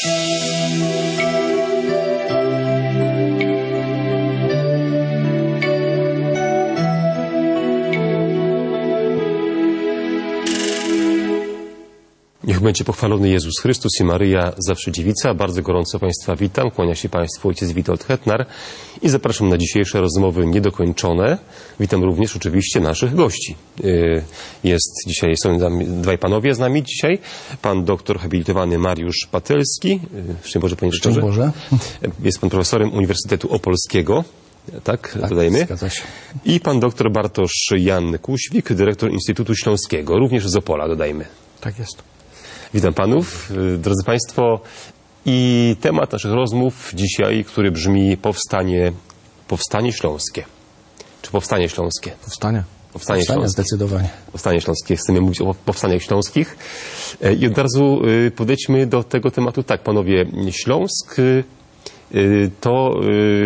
Niech będzie pochwalony Jezus Chrystus i Maryja, zawsze dziewica. Bardzo gorąco Państwa witam. Kłania się Państwu ojciec Witold Hetnar i zapraszam na dzisiejsze rozmowy niedokończone. Witam również oczywiście naszych gości. Są dwaj panowie z nami dzisiaj. Pan doktor habilitowany Mariusz Patelski. Szczęść Boże, panie doktorze. Szczęść Boże. Jest pan profesorem Uniwersytetu Opolskiego. Tak, dodajmy. Zgadza się. I pan doktor Bartosz Jan Kuświk, dyrektor Instytutu Śląskiego, również z Opola, dodajmy. Tak jest. Witam panów, drodzy państwo, i temat naszych rozmów dzisiaj, który brzmi powstanie śląskie. Czy powstanie śląskie? Powstanie zdecydowanie. Powstanie śląskie. Chcemy mówić o powstaniach śląskich. I od razu podejdźmy do tego tematu tak, panowie. Śląsk to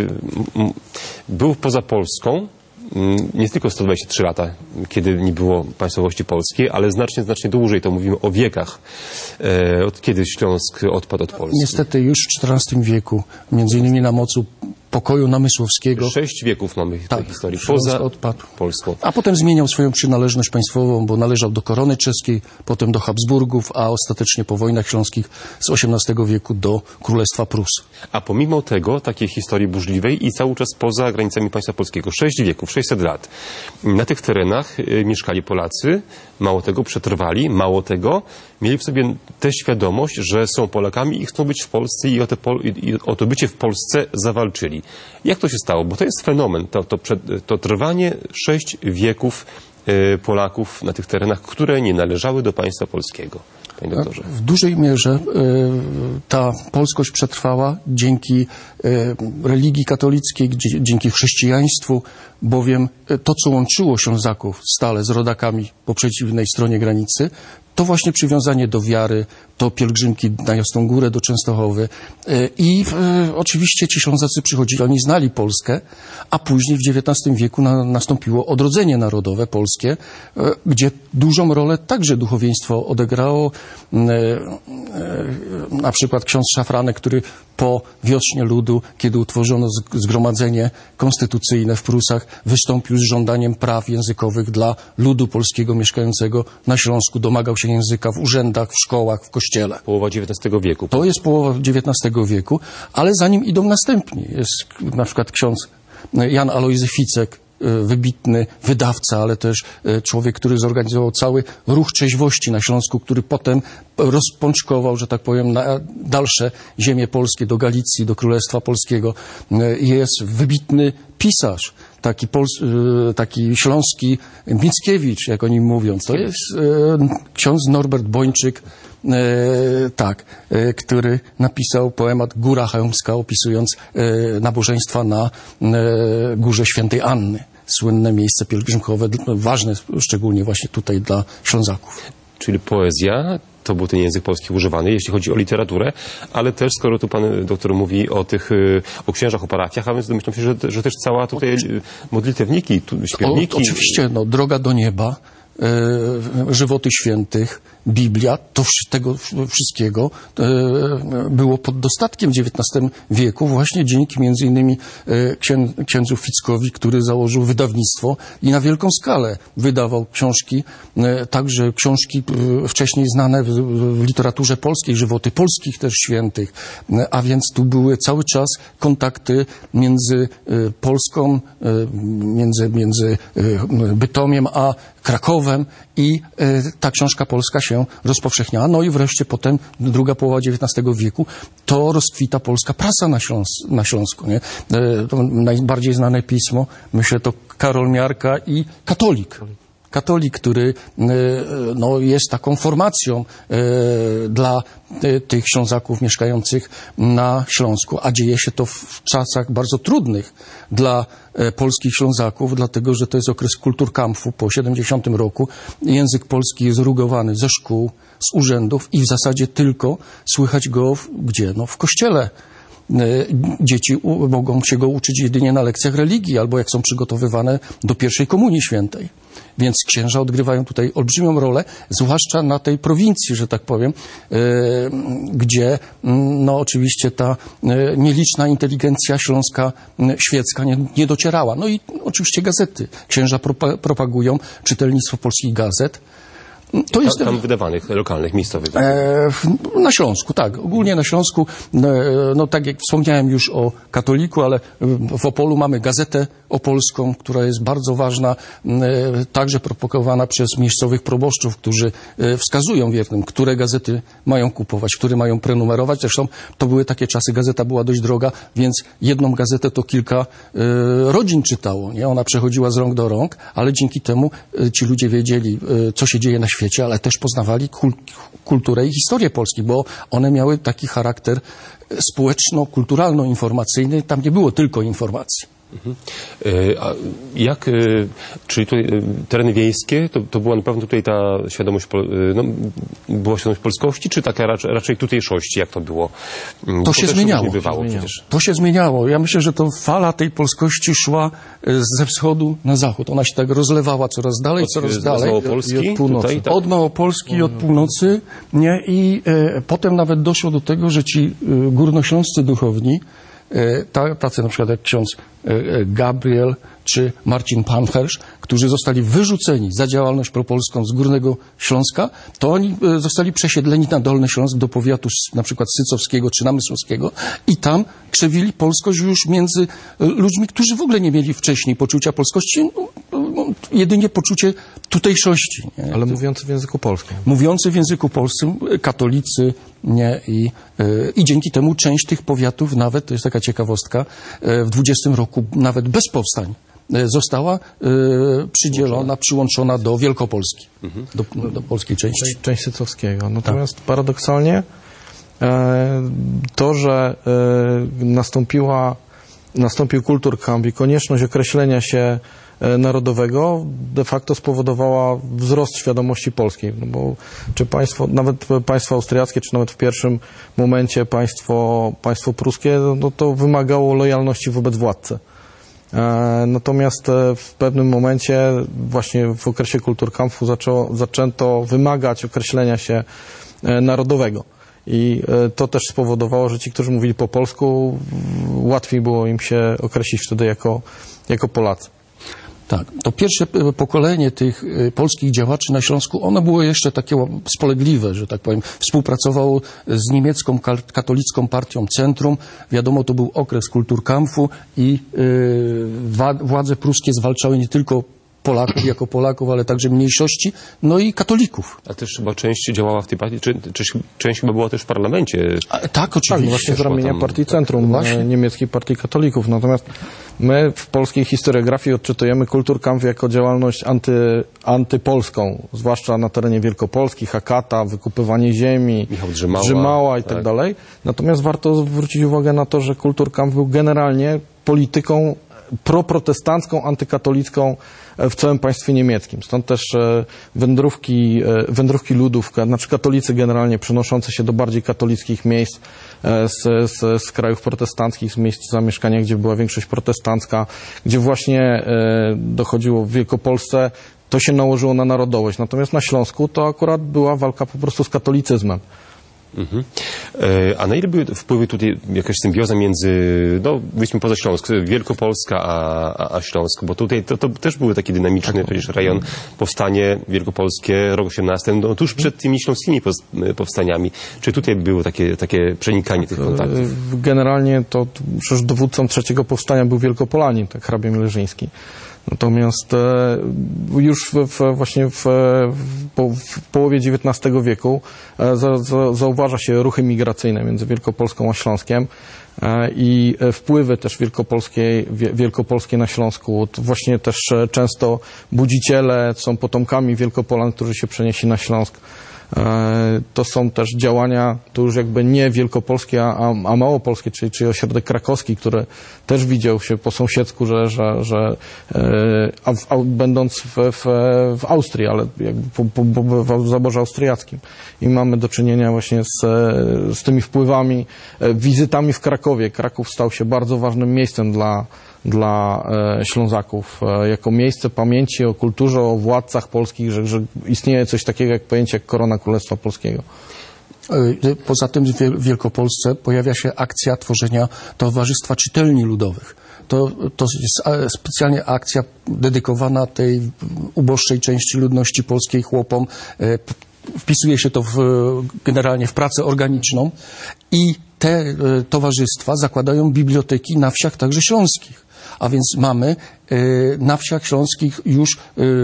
był poza Polską nie tylko 123 lata, kiedy nie było państwowości polskiej, ale znacznie dłużej, to mówimy o wiekach, od kiedy Śląsk odpadł od Polski. Niestety już w XIV wieku, między innymi na mocy pokoju namysłowskiego. 6 wieków mamy w tej historii, Śląsk poza odpadł. Polską. A potem zmieniał swoją przynależność państwową, bo należał do korony czeskiej, potem do Habsburgów, a ostatecznie po wojnach śląskich z XVIII wieku do Królestwa Prus. A pomimo tego, takiej historii burzliwej i cały czas poza granicami państwa polskiego, 6 wieków, 600 lat, na tych terenach mieszkali Polacy, mało tego, przetrwali, mało tego, mieli w sobie tę świadomość, że są Polakami i chcą być w Polsce i o to bycie w Polsce zawalczyli. Jak to się stało? Bo to jest fenomen, to trwanie 6 wieków Polaków na tych terenach, które nie należały do państwa polskiego. Panie doktorze. W dużej mierze ta polskość przetrwała dzięki religii katolickiej, dzięki chrześcijaństwu, bowiem to, co łączyło Ślązaków stale z rodakami po przeciwnej stronie granicy, to właśnie przywiązanie do wiary, to pielgrzymki na Jasną Górę, do Częstochowy. I oczywiście ci Ślązacy przychodzili, oni znali Polskę, a później w XIX wieku nastąpiło odrodzenie narodowe polskie, gdzie dużą rolę także duchowieństwo odegrało. Na przykład ksiądz Szafranek, który po wiośnie ludu, kiedy utworzono zgromadzenie konstytucyjne w Prusach, wystąpił z żądaniem praw językowych dla ludu polskiego mieszkającego na Śląsku. Domagał się języka w urzędach, w szkołach, w kościele. Połowa XIX wieku. To jest połowa XIX wieku, ale za nim idą następni. Jest na przykład ksiądz Jan Alojzy Ficek, wybitny wydawca, ale też człowiek, który zorganizował cały ruch trzeźwości na Śląsku, który potem rozpączkował, że tak powiem, na dalsze ziemie polskie, do Galicji, do Królestwa Polskiego. Jest wybitny pisarz, taki śląski Mickiewicz, jak o nim mówią. To jest ksiądz Norbert Bończyk, który napisał poemat Góra Chełmska, opisując nabożeństwa na Górze Świętej Anny. Słynne miejsce pielgrzymkowe, ważne szczególnie właśnie tutaj dla Ślązaków. Czyli poezja, to był ten język polski używany, jeśli chodzi o literaturę, ale też, skoro tu pan doktor mówi o księżach, o parafiach, a więc domyślam się, że też cała tutaj modlitewniki, śpiewniki. Oczywiście, Droga do nieba, żywoty świętych, Biblia, tego wszystkiego było pod dostatkiem w XIX wieku właśnie dzięki między innymi księdzu Fickowi, który założył wydawnictwo i na wielką skalę wydawał książki, także książki wcześniej znane w literaturze polskiej, żywoty polskich też świętych, a więc tu były cały czas kontakty między Polską, między Bytomiem a Krakowem i ta książka polska się rozpowszechniała. No i wreszcie potem, druga połowa XIX wieku, to rozkwita polska prasa na Śląsku. Nie? To najbardziej znane pismo, myślę, to Karol Miarka i Katolik. Katolik, który jest taką formacją dla tych Ślązaków mieszkających na Śląsku, a dzieje się to w czasach bardzo trudnych dla polskich Ślązaków, dlatego że to jest okres kulturkampfu po 70 roku. Język polski jest rugowany ze szkół, z urzędów i w zasadzie tylko słychać go gdzie? W kościele. dzieci mogą się go uczyć jedynie na lekcjach religii albo jak są przygotowywane do pierwszej komunii świętej. Więc księża odgrywają tutaj olbrzymią rolę, zwłaszcza na tej prowincji, że tak powiem, gdzie no oczywiście ta nieliczna inteligencja śląska świecka nie docierała. No i oczywiście gazety. Księża propagują czytelnictwo polskich gazet. To jest tam wydawanych, lokalnych, miejscowych. Na Śląsku, tak. Ogólnie na Śląsku, no tak jak wspomniałem już o katoliku, ale w Opolu mamy Gazetę Opolską, która jest bardzo ważna, także propagowana przez miejscowych proboszczów, którzy wskazują wiernym, które gazety mają kupować, które mają prenumerować. Zresztą to były takie czasy, gazeta była dość droga, więc jedną gazetę to kilka rodzin czytało, nie? Ona przechodziła z rąk do rąk, ale dzięki temu ci ludzie wiedzieli, co się dzieje na świecie, ale też poznawali kulturę i historię Polski, bo one miały taki charakter społeczno-kulturalno-informacyjny. Tam nie było tylko informacji. A jak, czyli tutaj tereny wiejskie, to była na pewno tutaj ta świadomość, była świadomość polskości, czy taka raczej tutejszości, jak to było? To się zmieniało. To się zmieniało. Ja myślę, że to fala tej polskości szła ze wschodu na zachód. Ona się tak rozlewała coraz dalej. Od Małopolski? Od północy. Tutaj, tak? Od Małopolski, od północy. Nie? I potem nawet doszło do tego, że ci górnośląscy duchowni, tacy na przykład jak ksiądz Gabriel czy Marcin Pancherz, którzy zostali wyrzuceni za działalność propolską z Górnego Śląska, to oni zostali przesiedleni na Dolny Śląsk do powiatu na przykład sycowskiego czy namysłowskiego i tam krzewili polskość już między ludźmi, którzy w ogóle nie mieli wcześniej poczucia polskości, jedynie poczucie tutejszości. Nie? Ale mówiący w języku polskim. Mówiący w języku polskim, katolicy, nie? I dzięki temu część tych powiatów nawet, to jest taka ciekawostka, w 20 roku nawet bez powstań została przydzielona, przyłączona do Wielkopolski, do polskiej części. Część sycowskiego. Natomiast paradoksalnie to, że nastąpił Kulturkampf i konieczność określenia się narodowego de facto spowodowała wzrost świadomości polskiej. No bo czy nawet państwo austriackie, czy nawet w pierwszym momencie państwo pruskie, no to wymagało lojalności wobec władcy. Natomiast w pewnym momencie, właśnie w okresie Kulturkampfu zaczęto wymagać określenia się narodowego. I to też spowodowało, że ci, którzy mówili po polsku, łatwiej było im się określić wtedy jako Polacy. Tak, to pierwsze pokolenie tych polskich działaczy na Śląsku, ono było jeszcze takie spolegliwe, że tak powiem. Współpracowało z niemiecką katolicką partią Centrum. Wiadomo, to był okres Kulturkampfu i władze pruskie zwalczały nie tylko Polaków jako Polaków, ale także mniejszości, no i katolików. A też chyba część działała w tej partii, czy część chyba była też w parlamencie? Tak, oczywiście. Tak, właśnie z ramienia partii Centrum, niemieckiej partii katolików. Natomiast my w polskiej historiografii odczytujemy Kulturkampf jako działalność antypolską, zwłaszcza na terenie Wielkopolski, Hakata, wykupywanie ziemi, Drzymała i tak dalej. Natomiast warto zwrócić uwagę na to, że Kulturkampf był generalnie polityką proprotestancką, antykatolicką w całym państwie niemieckim. Stąd też wędrówki ludów, znaczy katolicy generalnie przenoszący się do bardziej katolickich miejsc z krajów protestanckich, z miejsc zamieszkania, gdzie była większość protestancka, gdzie właśnie dochodziło w Wielkopolsce, to się nałożyło na narodowość. Natomiast na Śląsku to akurat była walka po prostu z katolicyzmem. A na ile były wpływy tutaj, jakaś symbioza między, no wyjdźmy poza Śląsk, Wielkopolska a Śląsk, bo tutaj to też był taki dynamiczny przecież rejon, powstanie wielkopolskie, rok 18, no tuż przed tymi śląskimi powstaniami. Czy tutaj było takie przenikanie tych kontaktów? Generalnie to przecież dowódcą trzeciego powstania był Wielkopolanin, tak hrabia Mierzyński. Natomiast już właśnie w połowie XIX wieku zauważa się ruchy migracyjne między Wielkopolską a Śląskiem i wpływy też wielkopolskie na Śląsku. To właśnie też często budziciele są potomkami Wielkopolan, którzy się przenieśli na Śląsk. To są też działania, to już jakby nie wielkopolskie, a małopolskie, czyli ośrodek krakowski, który też widział się po sąsiedzku, będąc w Austrii, ale jakby w zaborze austriackim. I mamy do czynienia właśnie z tymi wpływami, wizytami w Krakowie. Kraków stał się bardzo ważnym miejscem dla Ślązaków, jako miejsce pamięci o kulturze, o władcach polskich, że istnieje coś takiego jak pojęcie jak korona Królestwa Polskiego. Poza tym w Wielkopolsce pojawia się akcja tworzenia Towarzystwa Czytelni Ludowych. To jest specjalnie akcja dedykowana tej uboższej części ludności polskiej, chłopom. Wpisuje się to generalnie w pracę organiczną i te towarzystwa zakładają biblioteki na wsiach także śląskich. A więc mamy na wsiach śląskich już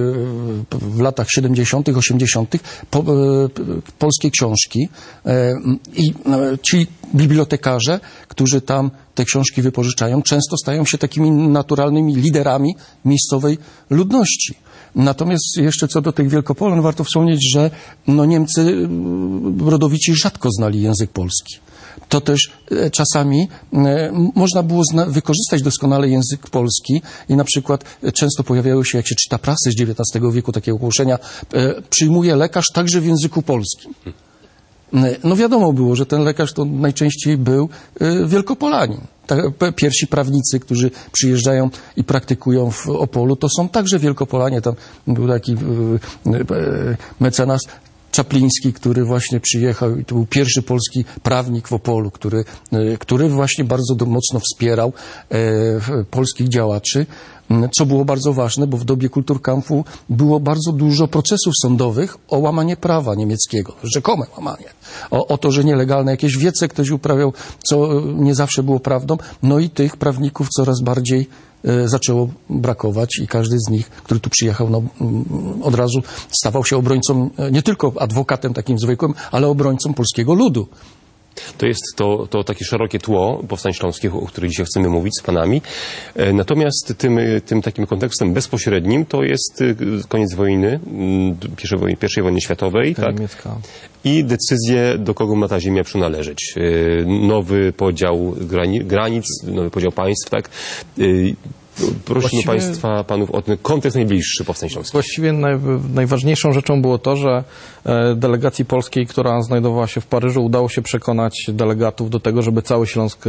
w latach 70., 80. polskie książki i ci bibliotekarze, którzy tam te książki wypożyczają, często stają się takimi naturalnymi liderami miejscowej ludności. Natomiast jeszcze co do tych Wielkopolan warto wspomnieć, że Niemcy rodowici rzadko znali język polski. To też czasami można było wykorzystać doskonale język polski i na przykład często pojawiały się, jak się czyta prasę z XIX wieku, takie ogłoszenia, przyjmuje lekarz także w języku polskim. No wiadomo było, że ten lekarz to najczęściej był Wielkopolanin. Pierwsi prawnicy, którzy przyjeżdżają i praktykują w Opolu, to są także Wielkopolanie. Tam był taki mecenas Czapliński, który właśnie przyjechał i to był pierwszy polski prawnik w Opolu, który właśnie bardzo mocno wspierał polskich działaczy, co było bardzo ważne, bo w dobie Kulturkampfu było bardzo dużo procesów sądowych o łamanie prawa niemieckiego, rzekome łamanie, o to, że nielegalne jakieś wiece ktoś uprawiał, co nie zawsze było prawdą, no i tych prawników coraz bardziej zaczęło brakować i każdy z nich, który tu przyjechał, od razu stawał się obrońcą, nie tylko adwokatem takim zwykłym, ale obrońcą polskiego ludu. To jest to takie szerokie tło powstań śląskich, o których dzisiaj chcemy mówić z panami. Natomiast tym takim kontekstem bezpośrednim to jest koniec wojny, pierwszej wojny światowej, tak? I decyzje, do kogo ma ta ziemia przynależeć. Nowy podział granic, nowy podział państw, tak? Prosimy panów o ten kontekst najbliższy powstań śląskich. Właściwie najważniejszą rzeczą było to, że delegacji polskiej, która znajdowała się w Paryżu, udało się przekonać delegatów do tego, żeby cały Śląsk,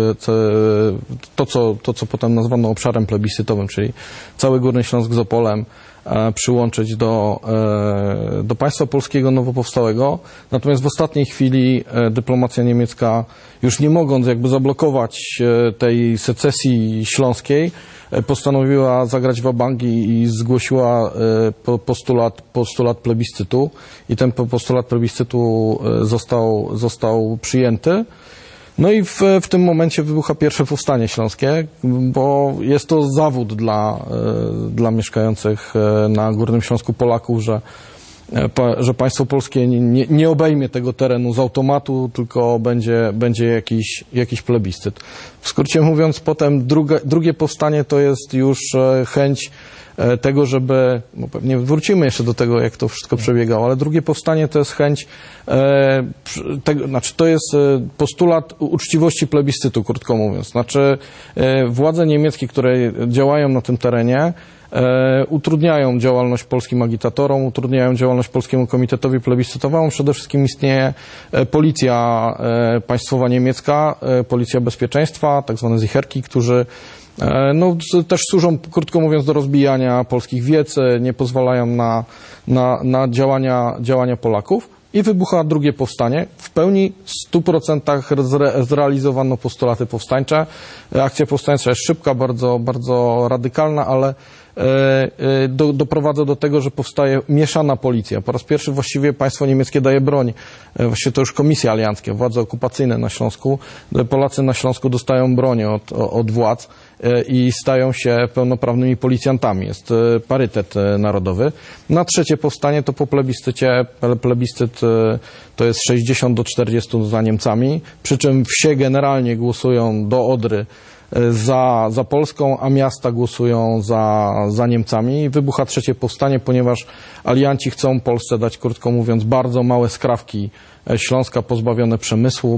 to co potem nazwano obszarem plebiscytowym, czyli cały Górny Śląsk z Opolem, przyłączyć do państwa polskiego nowo powstałego. Natomiast w ostatniej chwili dyplomacja niemiecka, już nie mogąc jakby zablokować tej secesji śląskiej, postanowiła zagrać wabank i zgłosiła postulat plebiscytu i ten postulat plebiscytu został przyjęty. No i w tym momencie wybucha pierwsze powstanie śląskie, bo jest to zawód dla mieszkających na Górnym Śląsku Polaków, że państwo polskie nie obejmie tego terenu z automatu, tylko będzie jakiś plebiscyt. W skrócie mówiąc, potem drugie powstanie to jest już chęć tego, żeby, no pewnie wrócimy jeszcze do tego, jak to wszystko przebiegało, ale drugie powstanie to jest chęć, to jest postulat uczciwości plebiscytu, krótko mówiąc. Znaczy władze niemieckie, które działają na tym terenie, utrudniają działalność polskim agitatorom, utrudniają działalność Polskiemu Komitetowi Plebiscytowemu. Przede wszystkim istnieje policja państwowa niemiecka, policja bezpieczeństwa, tak zwane Sicherki, którzy też służą, krótko mówiąc, do rozbijania polskich wiec, nie pozwalają na działania Polaków. I wybucha drugie powstanie. W pełni w 100% zrealizowano postulaty powstańcze. Akcja powstańcza jest szybka, bardzo, bardzo radykalna, ale doprowadza do tego, że powstaje mieszana policja. Po raz pierwszy właściwie państwo niemieckie daje broń. Właściwie to już komisje alianckie, władze okupacyjne na Śląsku. Polacy na Śląsku dostają broń od władz i stają się pełnoprawnymi policjantami. Jest parytet narodowy. Na trzecie powstanie to po plebiscycie. Plebiscyt to jest 60 do 40 za Niemcami, przy czym wsie generalnie głosują do Odry za Polską, a miasta głosują za Niemcami. Wybucha trzecie powstanie, ponieważ alianci chcą Polsce dać, krótko mówiąc, bardzo małe skrawki Śląska, pozbawione przemysłu,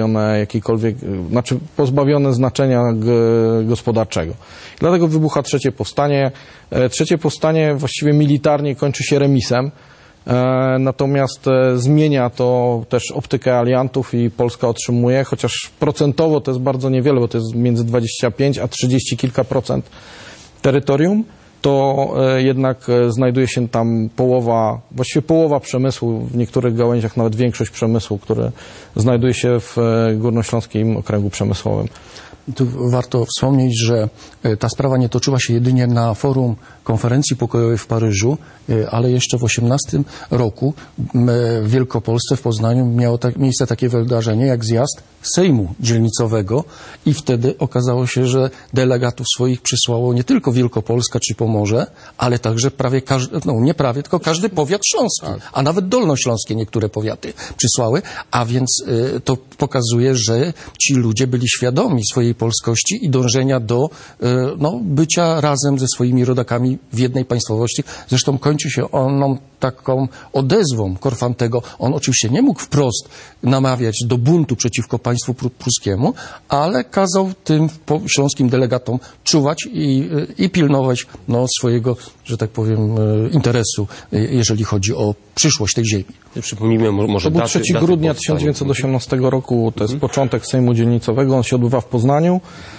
pozbawione znaczenia gospodarczego. Dlatego wybucha trzecie powstanie. Trzecie powstanie właściwie militarnie kończy się remisem. Natomiast zmienia to też optykę aliantów i Polska otrzymuje, chociaż procentowo to jest bardzo niewiele, bo to jest między 25 a 30 kilka procent terytorium, to jednak znajduje się tam właściwie połowa przemysłu, w niektórych gałęziach nawet większość przemysłu, który znajduje się w Górnośląskim Okręgu Przemysłowym. Tu warto wspomnieć, że ta sprawa nie toczyła się jedynie na forum konferencji pokojowej w Paryżu, ale jeszcze w 1918 roku w Wielkopolsce, w Poznaniu miało miejsce takie wydarzenie jak zjazd Sejmu Dzielnicowego i wtedy okazało się, że delegatów swoich przysłało nie tylko Wielkopolska czy Pomorze, ale także tylko każdy powiat śląski, a nawet dolnośląskie niektóre powiaty przysłały, a więc to pokazuje, że ci ludzie byli świadomi swojej polskości i dążenia do bycia razem ze swoimi rodakami w jednej państwowości. Zresztą kończy się on taką odezwą Korfantego. On oczywiście nie mógł wprost namawiać do buntu przeciwko państwu pruskiemu, ale kazał tym śląskim delegatom czuwać i pilnować swojego, że tak powiem, interesu, jeżeli chodzi o przyszłość tej ziemi. Przypomnijmy może to był 3 grudnia 1918 roku, to jest początek Sejmu Dzielnicowego, on się odbywa w Poznaniu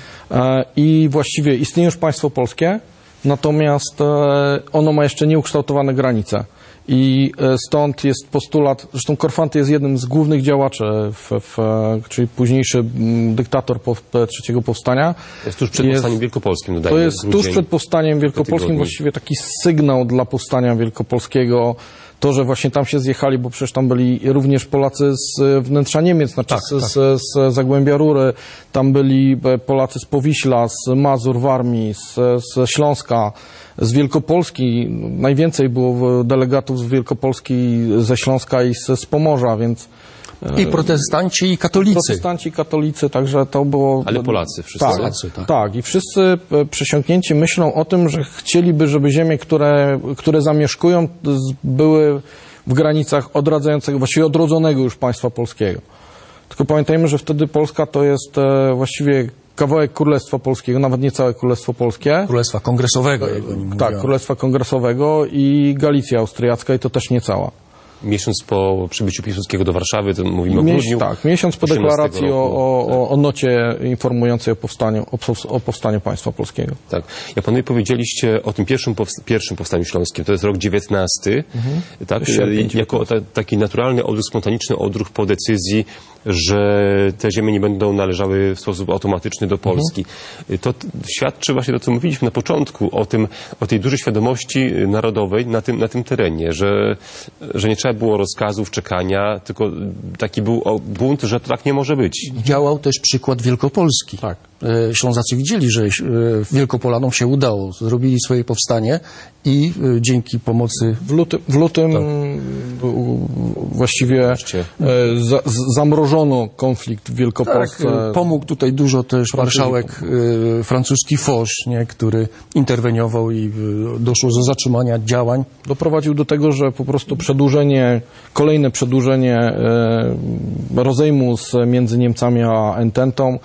i właściwie istnieje już państwo polskie, natomiast ono ma jeszcze nieukształtowane granice. I stąd jest postulat, zresztą Korfanty jest jednym z głównych działaczy, czyli późniejszy dyktator trzeciego powstania. Jest tuż przed powstaniem wielkopolskim. To jest tuż przed powstaniem wielkopolskim, właściwie taki sygnał dla powstania wielkopolskiego. To, że właśnie tam się zjechali, bo przecież tam byli również Polacy z wnętrza Niemiec, z Zagłębia Rury, tam byli Polacy z Powiśla, z Mazur w armii, z Śląska, z Wielkopolski. Najwięcej było delegatów z Wielkopolski, ze Śląska i z Pomorza, więc... I protestanci, i katolicy. Protestanci, katolicy, także to było... Ale Polacy wszyscy. Tak, i wszyscy przesiąknięci myślą o tym, że chcieliby, żeby ziemie, które zamieszkują, były w granicach właściwie odrodzonego już państwa polskiego. Tylko pamiętajmy, że wtedy Polska to jest właściwie kawałek Królestwa Polskiego, nawet nie całe Królestwo Polskie. Królestwa Kongresowego. Tak, Królestwa Kongresowego i Galicja Austriacka i to też nie cała. Miesiąc po przybyciu Piłsudskiego do Warszawy, to mówimy o grudniu. Tak, miesiąc po deklaracji o nocie informującej o powstaniu państwa polskiego. Tak. Ja panowie powiedzieliście o tym pierwszym powstaniu śląskim, to jest rok 19, tak? Jako taki naturalny odruch, spontaniczny odruch po decyzji, że te ziemie nie będą należały w sposób automatyczny do Polski. To świadczy właśnie to, co mówiliśmy na początku, o tej dużej świadomości narodowej na tym terenie, że nie trzeba było rozkazów, czekania, tylko taki był bunt, że to tak nie może być. Działał też przykład Wielkopolski. Tak. Ślązacy widzieli, że Wielkopolanom się udało. Zrobili swoje powstanie i dzięki pomocy... W lutym właściwie zamrożono konflikt w Wielkopolsce. Tak, pomógł tutaj dużo też marszałek francuski Foch, który interweniował i doszło do zatrzymania działań. Doprowadził do tego, że po prostu kolejne przedłużenie rozejmu między Niemcami a Ententą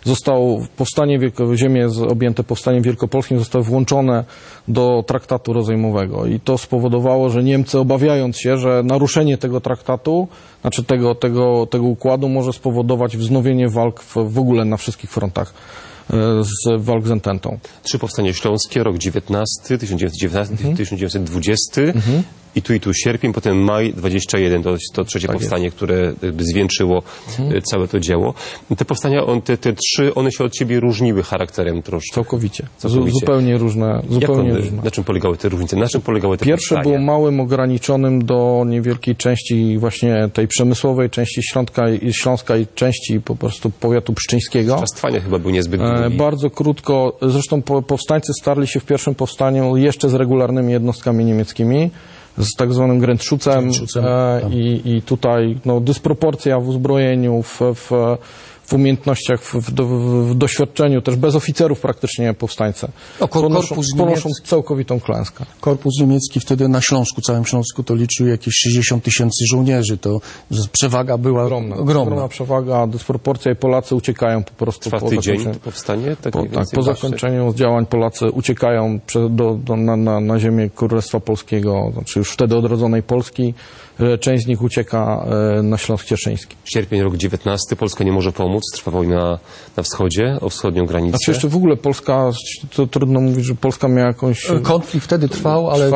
ziemie objęte powstaniem wielkopolskim zostały włączone do traktatu rozejmowego i to spowodowało, że Niemcy, obawiając się, że naruszenie tego traktatu, znaczy tego układu może spowodować wznowienie walk w ogóle na wszystkich frontach walk z Ententą. 3 powstanie śląskie, rok 19, 1920 i tu sierpień, potem maj 21, to trzecie powstanie, które zwieńczyło całe to dzieło. Te powstania, te 3, one się od siebie różniły charakterem troszkę. Całkowicie. Zupełnie różne. Na czym polegały te różnice? Na czym polegały te Pierwsze powstania? było małym, ograniczonym do niewielkiej części właśnie tej przemysłowej, części Śląska i części po prostu powiatu pszczyńskiego. Czas trwania chyba był niezbyt długi. Bardzo krótko. Zresztą powstańcy starli się w pierwszym powstaniu jeszcze z regularnymi jednostkami niemieckimi, z tak zwanym Grenzschutzem i tutaj dysproporcja w uzbrojeniu, w umiejętnościach, w doświadczeniu, też bez oficerów praktycznie powstańcy. Ponoszą całkowitą klęskę. Korpus niemiecki wtedy na Śląsku, całym Śląsku to liczył jakieś 60 000 żołnierzy. To przewaga była ogromna Przewaga, dysproporcja i Polacy uciekają po prostu. Trwa tydzień to powstanie? Po zakończeniu działań Polacy uciekają na ziemię Królestwa Polskiego, znaczy już wtedy odrodzonej Polski. Część z nich ucieka na Śląsk Cieszyński. Sierpień, rok 19. Polska nie może pomóc. Trwa wojna na wschodzie, o wschodnią granicę. Znaczy jeszcze w ogóle Polska, to trudno mówić, że Polska miała jakąś... Konflikt wtedy trwał, ale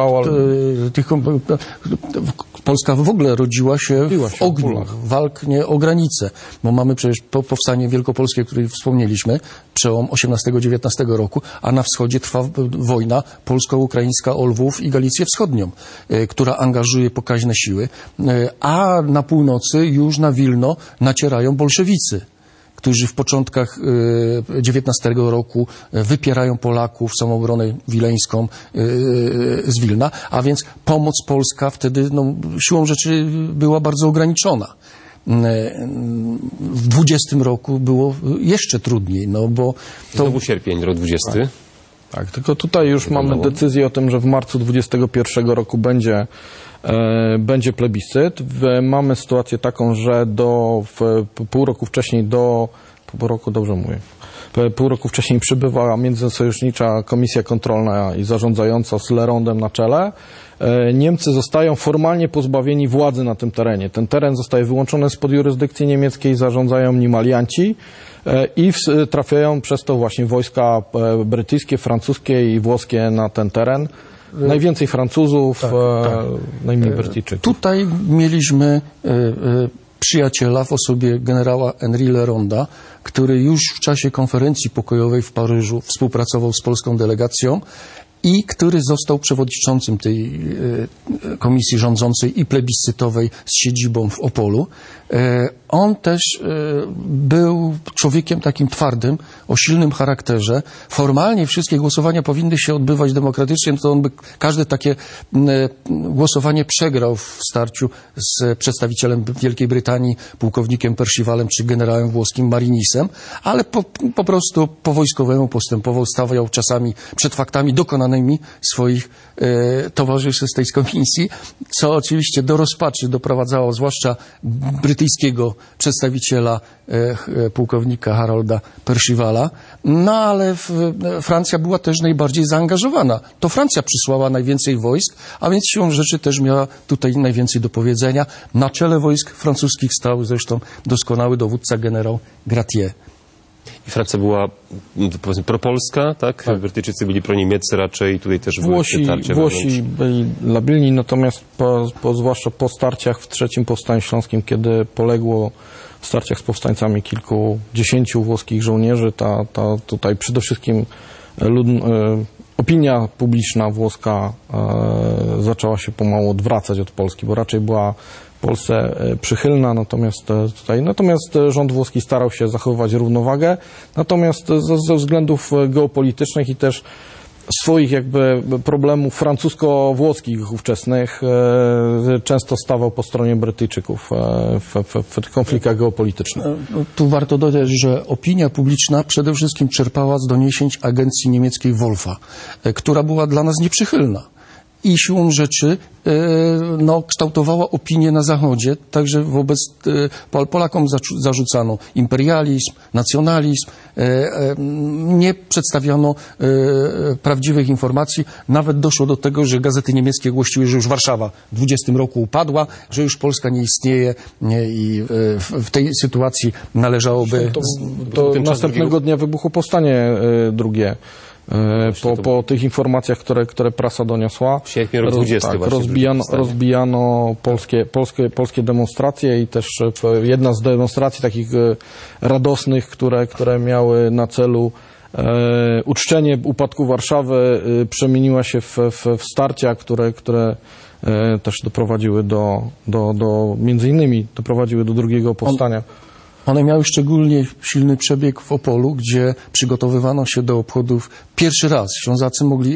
Polska w ogóle rodziła się w ogniu walk nie o granice. Bo mamy przecież powstanie wielkopolskie, o którym wspomnieliśmy, przełom 18-19 roku, a na wschodzie trwa wojna polsko-ukraińska o Lwów i Galicję Wschodnią, która angażuje pokaźne siły, a na północy już na Wilno nacierają bolszewicy, którzy w początkach XIX roku wypierają Polaków, samobronę wileńską z Wilna, a więc pomoc polska wtedy siłą rzeczy była bardzo ograniczona. W 20 roku było jeszcze trudniej, bo to... Znowu sierpień, rok 20. Tak, tylko tutaj już mamy decyzję o tym, że w marcu 21 roku będzie plebiscyt. Mamy sytuację taką, że pół roku wcześniej pół roku wcześniej przybywa międzysojusznicza komisja kontrolna i zarządzająca z Lerondem na czele. Niemcy zostają formalnie pozbawieni władzy na tym terenie. Ten teren zostaje wyłączony spod jurysdykcji niemieckiej, zarządzają nim alianci i trafiają przez to właśnie wojska brytyjskie, francuskie i włoskie na ten teren. Najwięcej Francuzów, najmniej Brytyjczyków. Tutaj mieliśmy przyjaciela w osobie generała Henri Leronda, który już w czasie konferencji pokojowej w Paryżu współpracował z polską delegacją i który został przewodniczącym tej komisji rządzącej i plebiscytowej z siedzibą w Opolu. On też był człowiekiem takim twardym, o silnym charakterze. Formalnie wszystkie głosowania powinny się odbywać demokratycznie, to on by każde takie głosowanie przegrał w starciu z przedstawicielem Wielkiej Brytanii, pułkownikiem Percivalem czy generałem włoskim Marinisem, ale po prostu po wojskowemu postępował, stawiał czasami przed faktami dokonanymi swoich towarzyszy z tej komisji, co oczywiście do rozpaczy doprowadzało zwłaszcza brytyjskiego przedstawiciela pułkownika Harolda Percivala, ale Francja była też najbardziej zaangażowana. To Francja przysłała najwięcej wojsk, a więc siłą rzeczy też miała tutaj najwięcej do powiedzenia. Na czele wojsk francuskich stał zresztą doskonały dowódca generał Gratier. I Francja była, powiedzmy, propolska, tak? Brytyjczycy byli proniemieccy raczej, tutaj też Włosi byli labilni, natomiast zwłaszcza po starciach w III Powstaniu Śląskim, kiedy poległo w starciach z powstańcami kilkudziesięciu włoskich żołnierzy, tutaj przede wszystkim opinia publiczna włoska zaczęła się pomału odwracać od Polski, bo raczej była Polsce przychylna, natomiast rząd włoski starał się zachowywać równowagę, natomiast ze względów geopolitycznych i też swoich jakby problemów francusko-włoskich ówczesnych często stawał po stronie Brytyjczyków w konfliktach geopolitycznych. Tu warto dodać, że opinia publiczna przede wszystkim czerpała z doniesień agencji niemieckiej Wolfa, która była dla nas nieprzychylna. I siłą rzeczy kształtowała opinię na Zachodzie, także wobec Polakom zarzucano imperializm, nacjonalizm, nie przedstawiono prawdziwych informacji, nawet doszło do tego, że gazety niemieckie głosiły, że już Warszawa w 20 roku upadła, że już Polska nie istnieje i w tej sytuacji należałoby... To następnego dnia wybuchło powstanie drugie. Po tych informacjach, które prasa doniosła, rozbijano polskie demonstracje i też jedna z demonstracji takich radosnych, które miały na celu uczczenie upadku Warszawy, przemieniła się w starcia, które też doprowadziły między innymi doprowadziły do drugiego powstania. One miały szczególnie silny przebieg w Opolu, gdzie przygotowywano się do obchodów pierwszy raz. Ślązacy mogli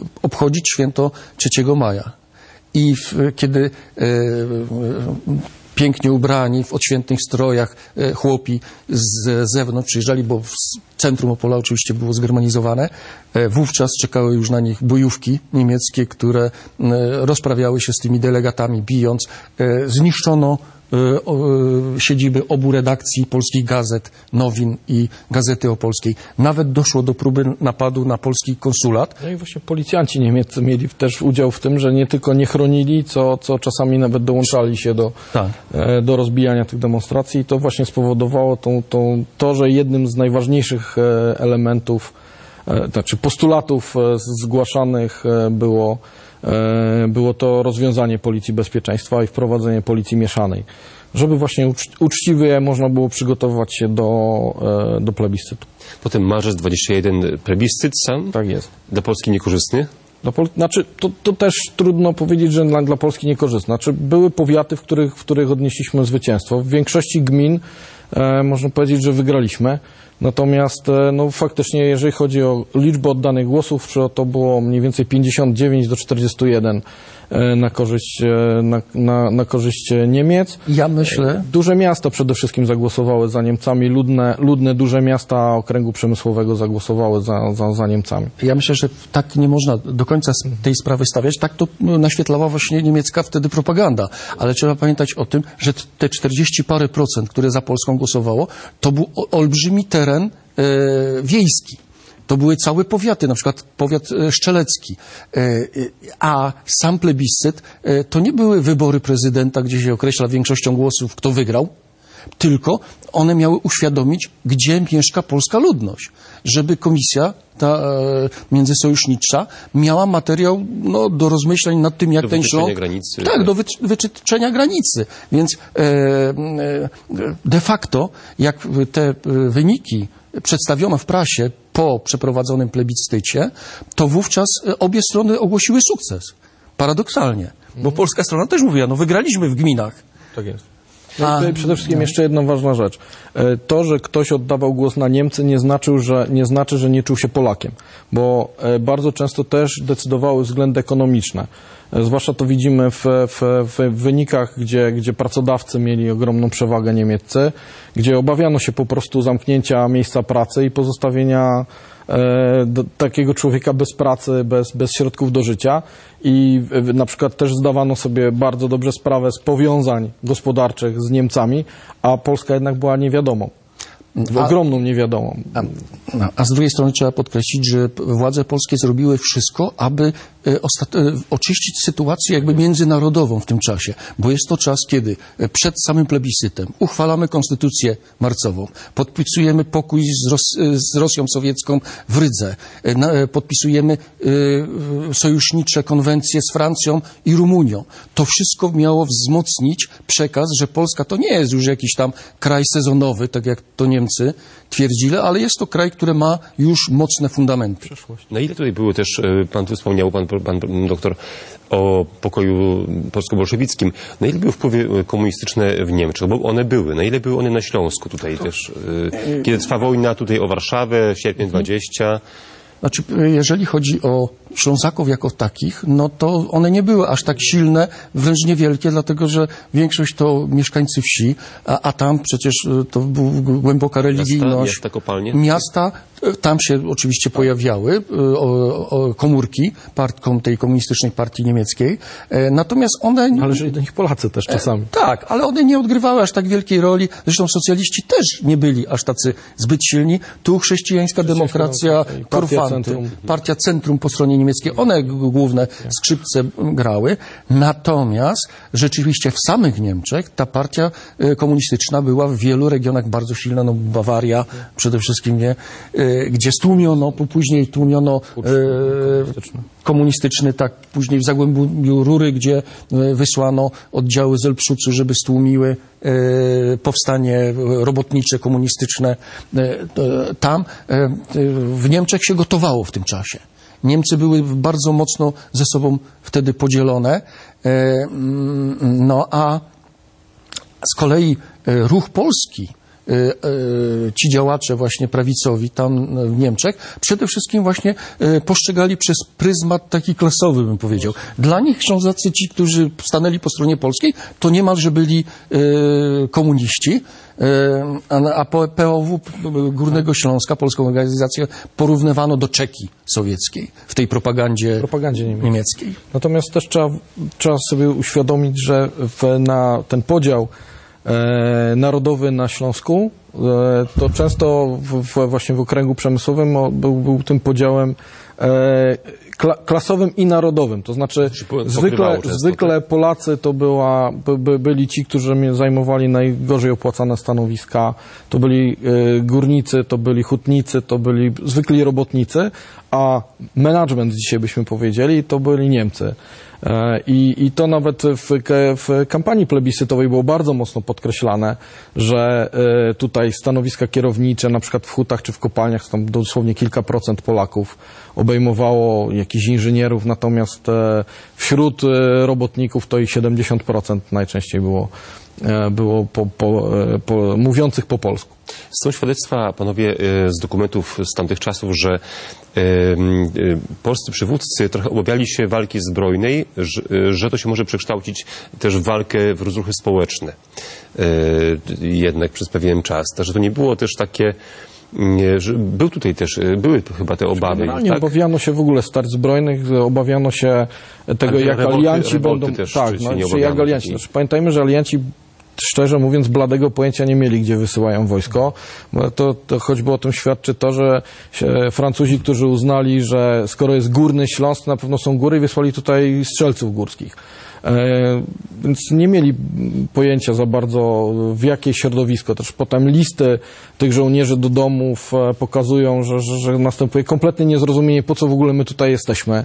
obchodzić święto 3 maja. I kiedy pięknie ubrani, w odświętnych strojach, chłopi z zewnątrz przyjeżdżali, bo w centrum Opola oczywiście było zgermanizowane. Wówczas czekały już na nich bojówki niemieckie, które rozprawiały się z tymi delegatami, bijąc. Zniszczono siedziby obu redakcji polskich gazet, Nowin i Gazety Opolskiej. Nawet doszło do próby napadu na polski konsulat. No i właśnie policjanci niemieccy mieli też udział w tym, że nie tylko nie chronili, co czasami nawet dołączali się do rozbijania tych demonstracji. I to właśnie spowodowało to, że jednym z najważniejszych elementów, znaczy postulatów zgłaszanych było to rozwiązanie Policji Bezpieczeństwa i wprowadzenie Policji Mieszanej, żeby właśnie uczciwie można było przygotowywać się do plebiscytu. Potem marzec 21 plebiscyt sam? Tak jest. Dla Polski niekorzystny? Znaczy, to też trudno powiedzieć, że dla Polski niekorzystne. Znaczy, były powiaty, w których odnieśliśmy zwycięstwo. W większości gmin można powiedzieć, że wygraliśmy. Natomiast no, faktycznie, jeżeli chodzi o liczbę oddanych głosów, to było mniej więcej 59 do 41 na korzyść Niemiec. Ja myślę... Duże miasta przede wszystkim zagłosowały za Niemcami. Ludne duże miasta okręgu przemysłowego zagłosowały za Niemcami. Ja myślę, że tak nie można do końca tej sprawy stawiać. Tak to naświetlała właśnie niemiecka wtedy propaganda. Ale trzeba pamiętać o tym, że te 40 parę procent, które za Polską głosowało, to był olbrzymi teren wiejski. To były całe powiaty, na przykład powiat szczelecki. A sam plebiscyt to nie były wybory prezydenta, gdzie się określa większością głosów, kto wygrał, tylko one miały uświadomić, gdzie mieszka polska ludność. Żeby komisja ta międzysojusznicza miała materiał do rozmyśleń nad tym, jak ten Śląsk... granicy. Tak, do wytyczenia granicy. Więc de facto, jak te wyniki przedstawiono w prasie po przeprowadzonym plebiscycie, to wówczas obie strony ogłosiły sukces. Paradoksalnie. Bo polska strona też mówiła, wygraliśmy w gminach. Tak jest. No i tutaj przede wszystkim jeszcze jedna ważna rzecz. To, że ktoś oddawał głos na Niemcy, nie znaczy, że nie czuł się Polakiem, bo bardzo często też decydowały względy ekonomiczne. Zwłaszcza to widzimy w wynikach, gdzie pracodawcy mieli ogromną przewagę niemieccy, gdzie obawiano się po prostu zamknięcia miejsca pracy i pozostawienia takiego człowieka bez pracy, bez środków do życia i na przykład też zdawano sobie bardzo dobrze sprawę z powiązań gospodarczych z Niemcami, a Polska jednak była niewiadomą. Ogromną niewiadomą. A z drugiej strony trzeba podkreślić, że władze polskie zrobiły wszystko, aby oczyścić sytuację jakby międzynarodową w tym czasie, bo jest to czas, kiedy przed samym plebiscytem uchwalamy konstytucję marcową, podpisujemy pokój z Rosją sowiecką w Rydze, podpisujemy sojusznicze konwencje z Francją i Rumunią. To wszystko miało wzmocnić przekaz, że Polska to nie jest już jakiś tam kraj sezonowy, tak jak to Niemcy twierdzili, ale jest to kraj, który ma już mocne fundamenty. Na ile tutaj było też, pan tu wspomniał, pan doktor, o pokoju polsko-bolszewickim. Na ile były wpływy komunistyczne w Niemczech? Bo one były. Na ile były one na Śląsku tutaj też? Kiedy trwa wojna tutaj o Warszawę, sierpień 20... Znaczy, jeżeli chodzi o Ślązaków jako takich, to one nie były aż tak silne, wręcz niewielkie, dlatego że większość to mieszkańcy wsi, a tam przecież to była głęboka religijność. Miasta kopalnie? Miasta, tam się oczywiście pojawiały komórki tej komunistycznej partii niemieckiej, natomiast one... Należeli do nich Polacy też czasami. Tak, ale one nie odgrywały aż tak wielkiej roli. Zresztą socjaliści też nie byli aż tacy zbyt silni. Tu chrześcijańska demokracja, Korfanty, partia Centrum po stronie niemieckiej, one główne skrzypce grały. Natomiast rzeczywiście w samych Niemczech ta partia komunistyczna była w wielu regionach bardzo silna. Bawaria przede wszystkim, gdzie stłumiono, później tłumiono komunistyczny, tak później w Zagłębiu Rury, gdzie wysłano oddziały Zelpszucu, żeby stłumiły powstanie robotnicze, komunistyczne. Tam w Niemczech się gotowało w tym czasie. Niemcy były bardzo mocno ze sobą wtedy podzielone, a z kolei ruch polski ci działacze właśnie prawicowi tam w Niemczech przede wszystkim właśnie postrzegali przez pryzmat taki klasowy, bym powiedział. Dla nich Ślązacy, ci, którzy stanęli po stronie polskiej, to niemalże byli komuniści, a POW Górnego Śląska, Polską Organizację, porównywano do Czeki sowieckiej w tej propagandzie niemieckiej. Natomiast też trzeba sobie uświadomić, że na ten podział narodowy na Śląsku to często właśnie w okręgu przemysłowym był tym podziałem klasowym i narodowym. To znaczy zwykle Polacy to byli ci, którzy zajmowali najgorzej opłacane stanowiska. To byli górnicy, to byli hutnicy, to byli zwykli robotnicy, a management, dzisiaj byśmy powiedzieli, to byli Niemcy. I to nawet w kampanii plebiscytowej było bardzo mocno podkreślane, że tutaj stanowiska kierownicze, na przykład w hutach czy w kopalniach, tam dosłownie kilka procent Polaków obejmowało jakichś inżynierów, natomiast wśród robotników to i 70% najczęściej było mówiących po polsku. Są świadectwa, panowie, z dokumentów z tamtych czasów, że polscy przywódcy trochę obawiali się walki zbrojnej, że to się może przekształcić też w walkę, w rozruchy społeczne jednak przez pewien czas. Że to nie było też takie... Były chyba te obawy. Nie obawiano się w ogóle starć zbrojnych, obawiano się tego, jak alianci będą... jak alianci. Pamiętajmy, że alianci, szczerze mówiąc, bladego pojęcia nie mieli, gdzie wysyłają wojsko. To choćby o tym świadczy to, że Francuzi, którzy uznali, że skoro jest Górny Śląsk, na pewno są góry, i wysłali tutaj strzelców górskich. Więc nie mieli pojęcia za bardzo, w jakie środowisko. Też potem listy tych żołnierzy do domów pokazują, że następuje kompletne niezrozumienie, po co w ogóle my tutaj jesteśmy.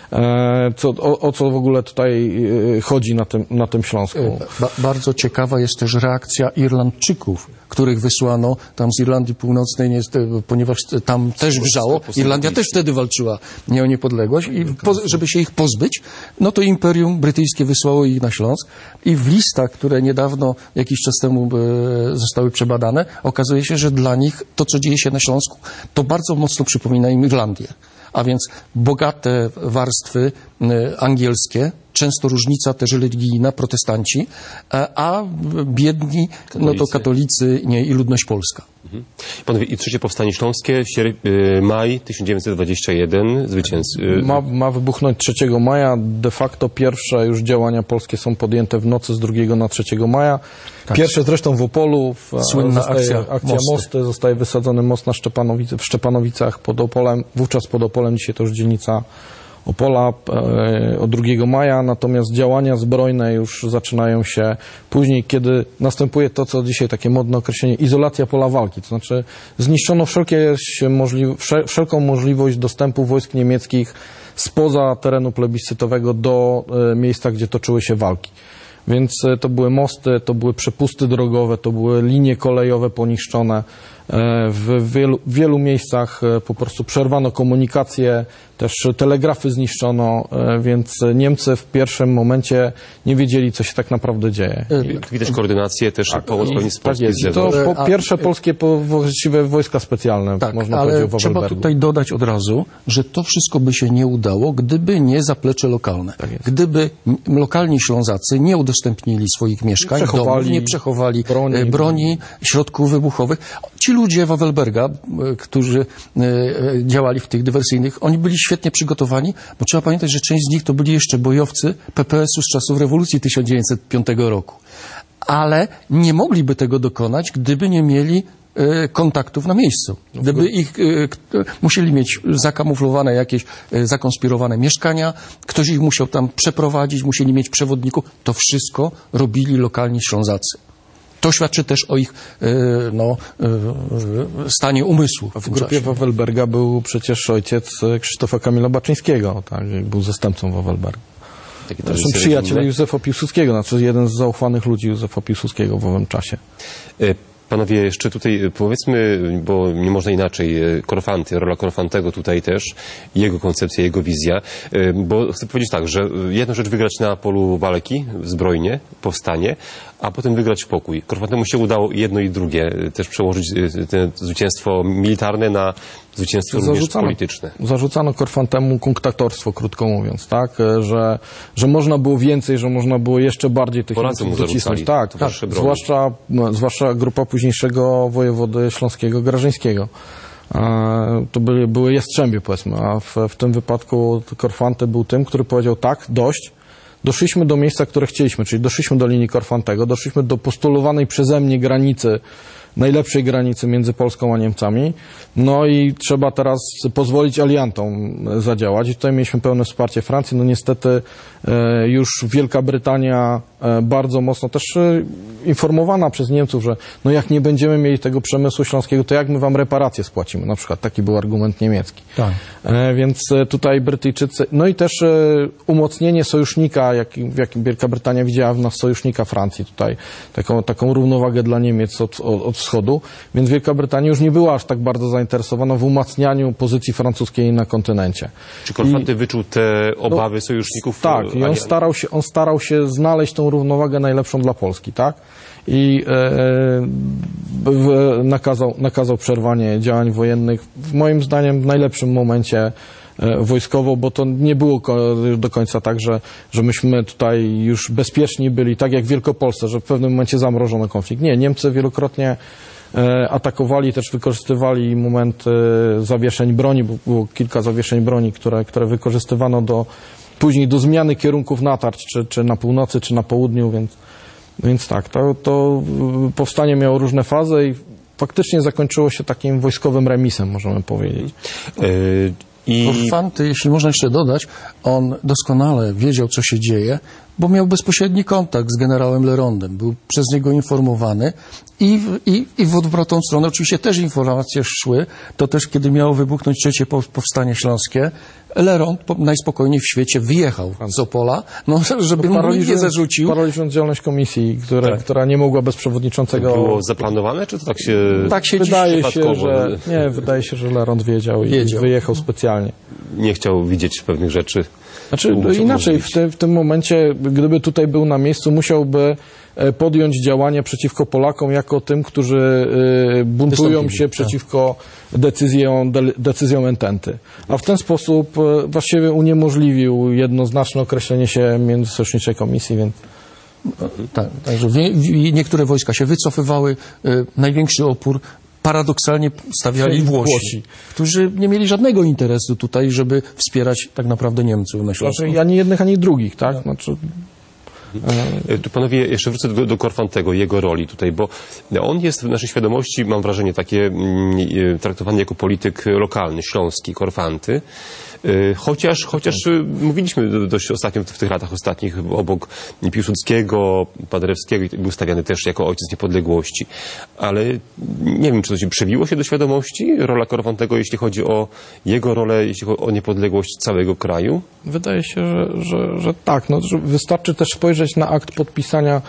O co w ogóle tutaj chodzi na tym Śląsku. Bardzo ciekawa jest też reakcja Irlandczyków, których wysłano tam z Irlandii Północnej, ponieważ tam też wrzało. Irlandia też wtedy walczyła o niepodległość i żeby się ich pozbyć, no to Imperium Brytyjskie wysłało ich na Śląsk i w listach, które niedawno, jakiś czas temu zostały przebadane, okazuje się, że dla nich to, co dzieje się na Śląsku, to bardzo mocno przypomina im Irlandię. A więc bogate warstwy angielskie, często różnica też religijna, protestanci, a biedni, no to katolicy i ludność polska. Panowie, i trzecie powstanie śląskie, maj 1921, Ma wybuchnąć 3 maja. De facto pierwsze już działania polskie są podjęte w nocy z 2 na 3 maja. Tak. Pierwsze zresztą w Opolu, słynna akcja Mosty. Zostaje wysadzony most w Szczepanowicach pod Opolem, wówczas pod Opolem, dzisiaj to już dzielnica Opola, od 2 maja, natomiast działania zbrojne już zaczynają się później, kiedy następuje to, co dzisiaj takie modne określenie, izolacja pola walki, to znaczy zniszczono wszelką możliwość dostępu wojsk niemieckich spoza terenu plebiscytowego do miejsca, gdzie toczyły się walki. Więc to były mosty, to były przepusty drogowe, to były linie kolejowe poniszczone. W wielu miejscach po prostu przerwano komunikację, też telegrafy zniszczono, więc Niemcy w pierwszym momencie nie wiedzieli, co się tak naprawdę dzieje. Widać koordynację, też pomoc z Polski z zewnątrz. To pierwsze polskie właściwie wojska specjalne, można powiedzieć, w trzeba tutaj dodać od razu, że to wszystko by się nie udało, gdyby nie zaplecze lokalne. Gdyby lokalni Ślązacy nie udostępnili swoich mieszkań, domów, nie przechowali broni, środków wybuchowych. Ci ludzie Wawelberga, którzy działali w tych dywersyjnych, oni byli świetnie przygotowani, bo trzeba pamiętać, że część z nich to byli jeszcze bojowcy PPS-u z czasów rewolucji 1905 roku. Ale nie mogliby tego dokonać, gdyby nie mieli kontaktów na miejscu. Gdyby musieli mieć zakamuflowane jakieś zakonspirowane mieszkania, ktoś ich musiał tam przeprowadzić, musieli mieć przewodników. To wszystko robili lokalni Ślązacy. To świadczy też o ich stanie umysłu. W grupie Wawelberga był przecież ojciec Krzysztofa Kamila Baczyńskiego, tak, był zastępcą Wawelberga. Zresztą przyjaciel Józefa Piłsudskiego, znaczy jeden z zaufanych ludzi Józefa Piłsudskiego w owym czasie. Panowie, jeszcze tutaj powiedzmy, bo nie można inaczej, Korfanty, rola Korfantego tutaj też, jego koncepcja, jego wizja, bo chcę powiedzieć tak, że jedną rzecz wygrać na polu walki, zbrojnie, powstanie, a potem wygrać pokój. Korfantemu się udało jedno i drugie, też przełożyć te zwycięstwo militarne na zwycięstwo również polityczne. Zarzucano Korfantemu kunktatorstwo, krótko mówiąc, tak? Że można było więcej, że można było jeszcze bardziej tych Niemców docisnąć. Tak, zwłaszcza grupa późniejszego wojewody śląskiego, Grażyńskiego. To były jastrzębie, powiedzmy, a w tym wypadku Korfanty był tym, który powiedział tak, dość. Doszliśmy do miejsca, które chcieliśmy, czyli doszliśmy do linii Korfantego, doszliśmy do postulowanej przeze mnie granicy, najlepszej granicy między Polską a Niemcami. No i trzeba teraz pozwolić aliantom zadziałać. I tutaj mieliśmy pełne wsparcie Francji. No niestety już Wielka Brytania bardzo mocno też informowana przez Niemców, że no jak nie będziemy mieli tego przemysłu śląskiego, to jak my wam reparacje spłacimy? Na przykład taki był argument niemiecki. Tak. Więc tutaj Brytyjczycy, no i też umocnienie sojusznika, w jakim Wielka Brytania widziała w nas sojusznika Francji tutaj, taką równowagę dla Niemiec od wschodu, więc Wielka Brytania już nie była aż tak bardzo zainteresowana w umacnianiu pozycji francuskiej na kontynencie. Czy Korfanty wyczuł te obawy sojuszników? Tak, i on starał się znaleźć tą równowagę najlepszą dla Polski, tak? I nakazał przerwanie działań wojennych, moim zdaniem w najlepszym momencie wojskowo, bo to nie było do końca tak, że myśmy tutaj już bezpieczni byli, tak jak w Wielkopolsce, że w pewnym momencie zamrożono konflikt. Nie, Niemcy wielokrotnie atakowali, też wykorzystywali moment zawieszeń broni, bo było kilka zawieszeń broni, które wykorzystywano później do zmiany kierunków natarć, czy na północy, czy na południu, więc tak, to powstanie miało różne fazy i faktycznie zakończyło się takim wojskowym remisem, możemy powiedzieć. Korfanty, jeśli można jeszcze dodać, on doskonale wiedział, co się dzieje, bo miał bezpośredni kontakt z generałem Lerondem. Był przez niego informowany i w odwrotną stronę oczywiście też informacje szły. To też, kiedy miało wybuchnąć trzecie powstanie śląskie, Lerond najspokojniej w świecie wyjechał z Opola, no, żeby mu nikt nie zarzucił. Paraliżując działalność komisji, która nie mogła bez przewodniczącego... To było zaplanowane, czy to tak się... Tak się wydaje się, że Lerond wiedział i wyjechał specjalnie. Nie chciał widzieć pewnych rzeczy. Znaczy, inaczej, w tym momencie, gdyby tutaj był na miejscu, musiałby podjąć działania przeciwko Polakom jako tym, którzy buntują się przeciwko decyzjom Ententy. A w ten sposób właściwie uniemożliwił jednoznaczne określenie się międzysojuszniczej komisji, więc... Tak, także niektóre wojska się wycofywały, największy opór paradoksalnie stawiali Włosi, którzy nie mieli żadnego interesu tutaj, żeby wspierać tak naprawdę Niemców na Śląsku. Znaczy, ani jednych, ani drugich, tak? Znaczy... Tu panowie, jeszcze wrócę do Korfantego, jego roli tutaj, bo on jest w naszej świadomości, mam wrażenie, takie traktowany jako polityk lokalny, śląski, Korfanty. Chociaż mówiliśmy dość ostatnio, w tych latach ostatnich, obok Piłsudskiego, Paderewskiego, był stawiany też jako ojciec niepodległości. Ale nie wiem, czy to się przebiło się do świadomości, rola Korfantego, jeśli chodzi o jego rolę, jeśli chodzi o niepodległość całego kraju? Wydaje się, że tak. No, że wystarczy też spojrzeć na akt podpisania,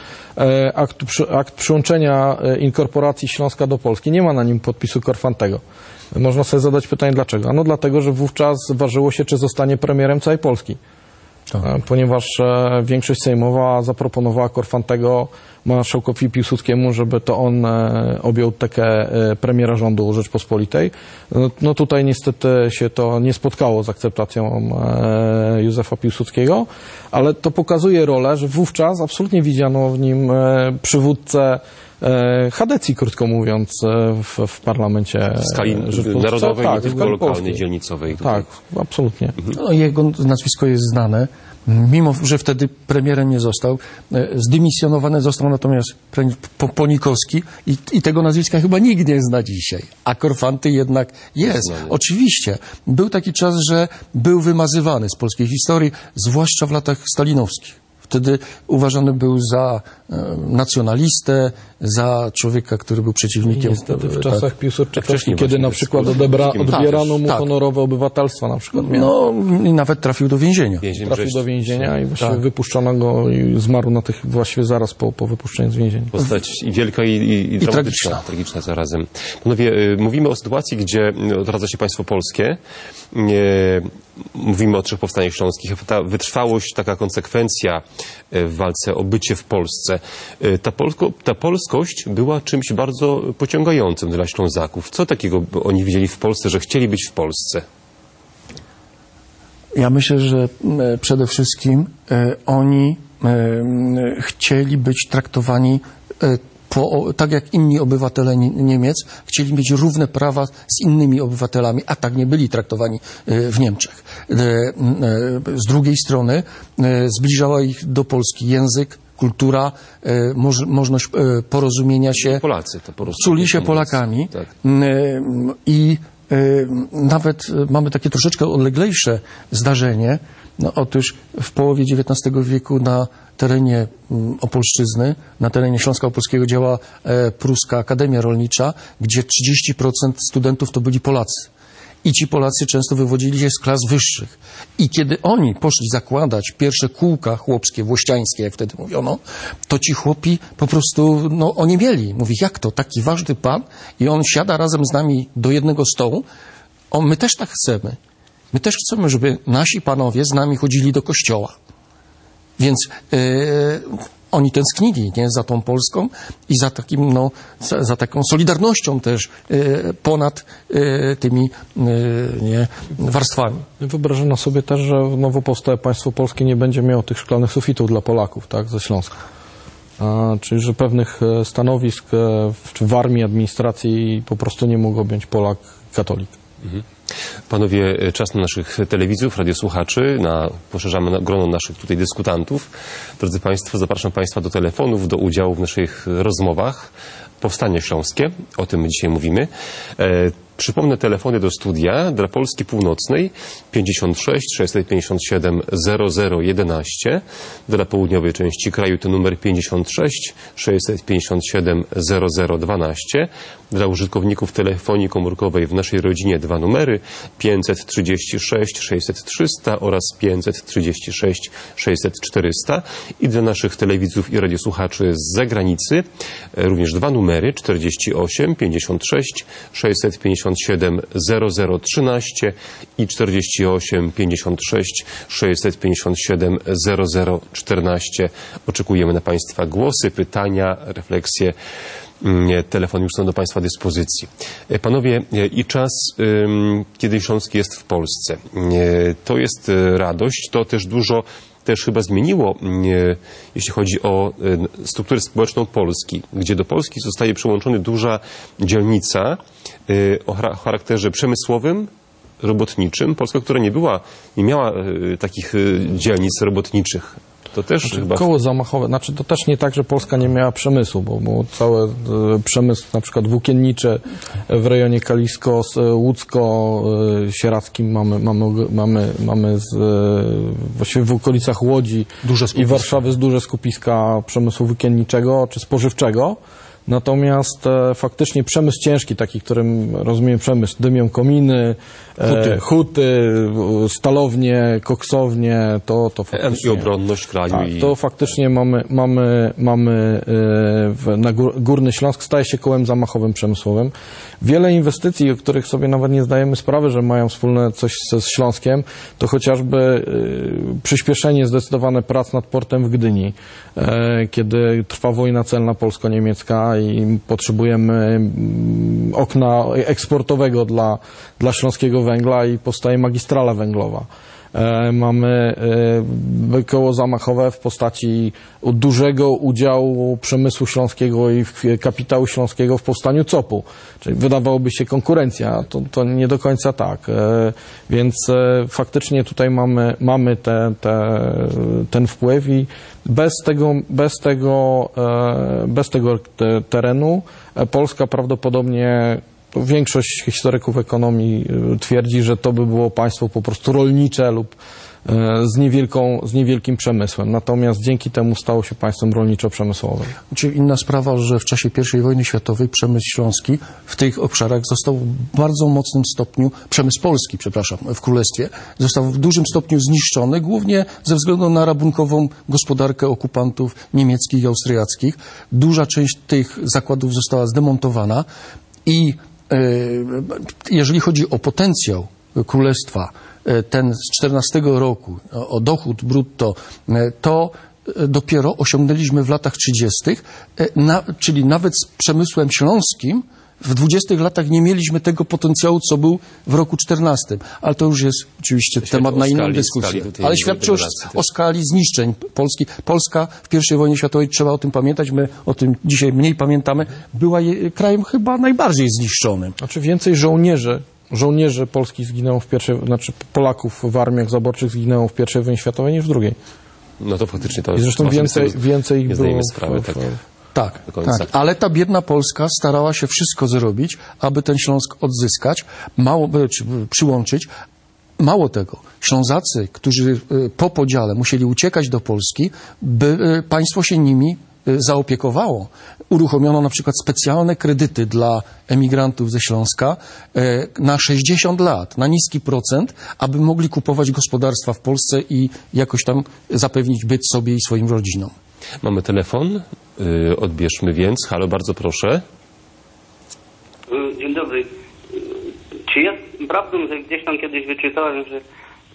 akt przyłączenia inkorporacji Śląska do Polski. Nie ma na nim podpisu Korfantego. Można sobie zadać pytanie, dlaczego? Ano dlatego, że wówczas ważyło się, czy zostanie premierem całej Polski. Tak. Ponieważ większość sejmowa zaproponowała Korfantego marszałkowi Piłsudskiemu, żeby to on objął tekę premiera rządu Rzeczpospolitej. No tutaj niestety się to nie spotkało z akceptacją Józefa Piłsudskiego, ale to pokazuje rolę, że wówczas absolutnie widziano w nim przywódcę chadecji, krótko mówiąc, w parlamencie w skali narodowej, tak, nie tylko lokalnej, dzielnicowej. Tutaj. Tak, absolutnie. No, jego nazwisko jest znane. Mimo że wtedy premierem nie został, zdymisjonowany został natomiast Ponikowski i tego nazwiska chyba nikt nie zna dzisiaj. A Korfanty jednak jest. Oczywiście. Był taki czas, że był wymazywany z polskiej historii, zwłaszcza w latach stalinowskich. Wtedy uważany był za nacjonalistę, za człowieka, który był przeciwnikiem. Niestety w czasach Piłsudczykowskich, kiedy właśnie na przykład odbierano mu honorowe obywatelstwa na przykład. No i nawet trafił do więzienia. Trafił do więzienia i właściwie wypuszczono go i zmarł właściwie zaraz po wypuszczeniu z więzienia. Postać wielka i tragiczna zarazem. Panowie, mówimy o sytuacji, gdzie odradza się państwo polskie. Mówimy o 3 powstaniach śląskich. Ta wytrwałość, taka konsekwencja w walce o bycie w Polsce. Ta polskość była czymś bardzo pociągającym dla Ślązaków. Co takiego oni widzieli w Polsce, że chcieli być w Polsce? Ja myślę, że przede wszystkim oni chcieli być traktowani tak jak inni obywatele Niemiec, chcieli mieć równe prawa z innymi obywatelami, a tak nie byli traktowani w Niemczech. Z drugiej strony zbliżała ich do Polski język, kultura, możliwość porozumienia się. Polacy to po prostu. Czuli się Polakami. Tak. I nawet mamy takie troszeczkę odleglejsze zdarzenie. No, otóż w połowie XIX wieku na terenie Opolszczyzny, na terenie Śląska Opolskiego działa Pruska Akademia Rolnicza, gdzie 30% studentów to byli Polacy. I ci Polacy często wywodzili się z klas wyższych. I kiedy oni poszli zakładać pierwsze kółka chłopskie, włościańskie, jak wtedy mówiono, to ci chłopi po prostu, no, oni mieli. Mówi, jak to? Taki ważny pan i on siada razem z nami do jednego stołu. My też tak chcemy. My też chcemy, żeby nasi panowie z nami chodzili do kościoła. Więc oni tęsknili, nie, za tą Polską i za takim, no, za taką solidarnością też ponad tymi nie, warstwami. Wyobrażono sobie też, że nowo powstałe państwo polskie nie będzie miało tych szklanych sufitów dla Polaków, tak, ze Śląska. Czyli, że pewnych stanowisk w armii, administracji po prostu nie mógł objąć Polak, katolik. Mhm. Panowie, czas na naszych telewidzów, radiosłuchaczy, poszerzamy grono naszych tutaj dyskutantów. Drodzy Państwo, zapraszam Państwa do telefonów, do udziału w naszych rozmowach. Powstanie Śląskie, o tym my dzisiaj mówimy. Przypomnę telefony do studia dla Polski Północnej 56 657 0011, dla południowej części kraju to numer 56 657 0012, dla użytkowników telefonii komórkowej w naszej rodzinie 2 numery 536 600 300 oraz 536 600 400 i dla naszych telewidzów i radiosłuchaczy z zagranicy również 2 numery 48 56 657 0013 i 48 56 657 0014. Oczekujemy na Państwa głosy, pytania, refleksje. Telefon już są do Państwa dyspozycji. Panowie, i czas, kiedy Śląsk jest w Polsce. To jest radość, to też dużo chyba zmieniło, jeśli chodzi o strukturę społeczną Polski, gdzie do Polski zostaje przyłączona duża dzielnica o charakterze przemysłowym, robotniczym. Polska, która nie miała takich dzielnic robotniczych. To też chyba... Koło zamachowe, to też nie tak, że Polska nie miała przemysłu, bo cały przemysł na przykład włókienniczy w rejonie Kalisko-Łódzko-Sieradzkim mamy właściwie w okolicach Łodzi i Warszawy duże skupiska przemysłu włókienniczego czy spożywczego. Natomiast faktycznie przemysł ciężki, taki, którym rozumiem przemysł, dymią kominy, huty, stalownie, koksownie, to faktycznie... I obronność kraju. Tak, to faktycznie mamy Górny Śląsk staje się kołem zamachowym przemysłowym. Wiele inwestycji, o których sobie nawet nie zdajemy sprawy, że mają wspólne coś z Śląskiem, to chociażby przyspieszenie zdecydowane prac nad portem w Gdyni, kiedy trwa wojna celna polsko-niemiecka i potrzebujemy okna eksportowego dla śląskiego węgla i powstaje magistrala węglowa. Mamy koło zamachowe w postaci dużego udziału przemysłu śląskiego i kapitału śląskiego w powstaniu COP-u. Czyli wydawałoby się konkurencja, to nie do końca tak. Więc faktycznie tutaj mamy ten wpływ i bez tego terenu Polska prawdopodobnie, większość historyków ekonomii twierdzi, że to by było państwo po prostu rolnicze lub z niewielkim przemysłem. Natomiast dzięki temu stało się państwem rolniczo-przemysłowym. Czyli inna sprawa, że w czasie I wojny światowej przemysł śląski w tych obszarach został w bardzo mocnym stopniu, przemysł polski, przepraszam, w Królestwie, został w dużym stopniu zniszczony, głównie ze względu na rabunkową gospodarkę okupantów niemieckich i austriackich. Duża część tych zakładów została zdemontowana i jeżeli chodzi o potencjał Królestwa, ten z 14 roku, o dochód brutto, to dopiero osiągnęliśmy w latach 30., czyli nawet z przemysłem śląskim w 20 latach nie mieliśmy tego potencjału, co był w roku 14. Ale to już jest oczywiście temat na inną dyskusję. Ale świadczy o skali zniszczeń Polski. Polska w I wojnie światowej, trzeba o tym pamiętać, my o tym dzisiaj mniej pamiętamy, była krajem chyba najbardziej zniszczonym. Znaczy więcej żołnierzy polskich zginęło Polaków w armiach zaborczych zginęło w I wojnie światowej niż w II. No to faktycznie to... I zresztą więcej ich było Tak, ale ta biedna Polska starała się wszystko zrobić, aby ten Śląsk odzyskać, czy przyłączyć. Mało tego, Ślązacy, którzy po podziale musieli uciekać do Polski, państwo się nimi zaopiekowało. Uruchomiono na przykład specjalne kredyty dla emigrantów ze Śląska na 60 lat, na niski procent, aby mogli kupować gospodarstwa w Polsce i jakoś tam zapewnić byt sobie i swoim rodzinom. Mamy telefon, odbierzmy więc. Halo, bardzo proszę. Dzień dobry. Czy jest prawdą, że gdzieś tam kiedyś wyczytałem, że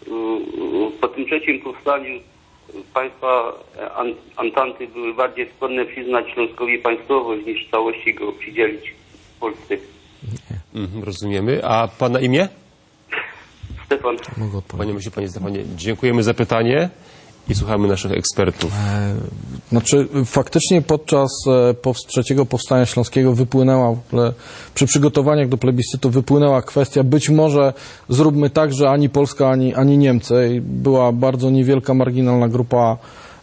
po tym trzecim powstaniu państwa Antanty były bardziej skłonne przyznać Śląskowi państwowość niż w całości go przydzielić w Polsce? Rozumiemy. A pana imię? Stefan. Panie Stefanie, dziękujemy za pytanie i słuchamy naszych ekspertów. Znaczy, faktycznie podczas trzeciego powstania śląskiego wypłynęła, przy przygotowaniach do plebiscytu wypłynęła kwestia, być może zróbmy tak, że ani Polska, ani Niemcy. I była bardzo niewielka, marginalna grupa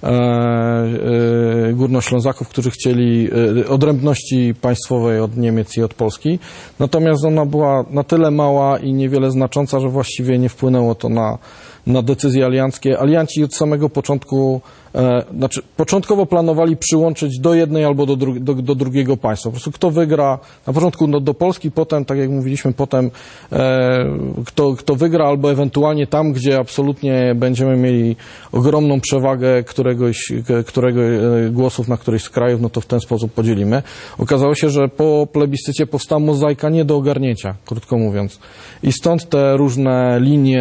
Górnoślązaków, którzy chcieli odrębności państwowej od Niemiec i od Polski. Natomiast ona była na tyle mała i niewiele znacząca, że właściwie nie wpłynęło to na decyzje alianckie. Alianci od samego początku, początkowo planowali przyłączyć do jednej albo do drugiego państwa. Po prostu kto wygra, na początku do Polski, potem, tak jak mówiliśmy, potem kto wygra, albo ewentualnie tam, gdzie absolutnie będziemy mieli ogromną przewagę którego głosów na któryś z krajów, no to w ten sposób podzielimy. Okazało się, że po plebiscycie powstała mozaika nie do ogarnięcia, krótko mówiąc. I stąd te różne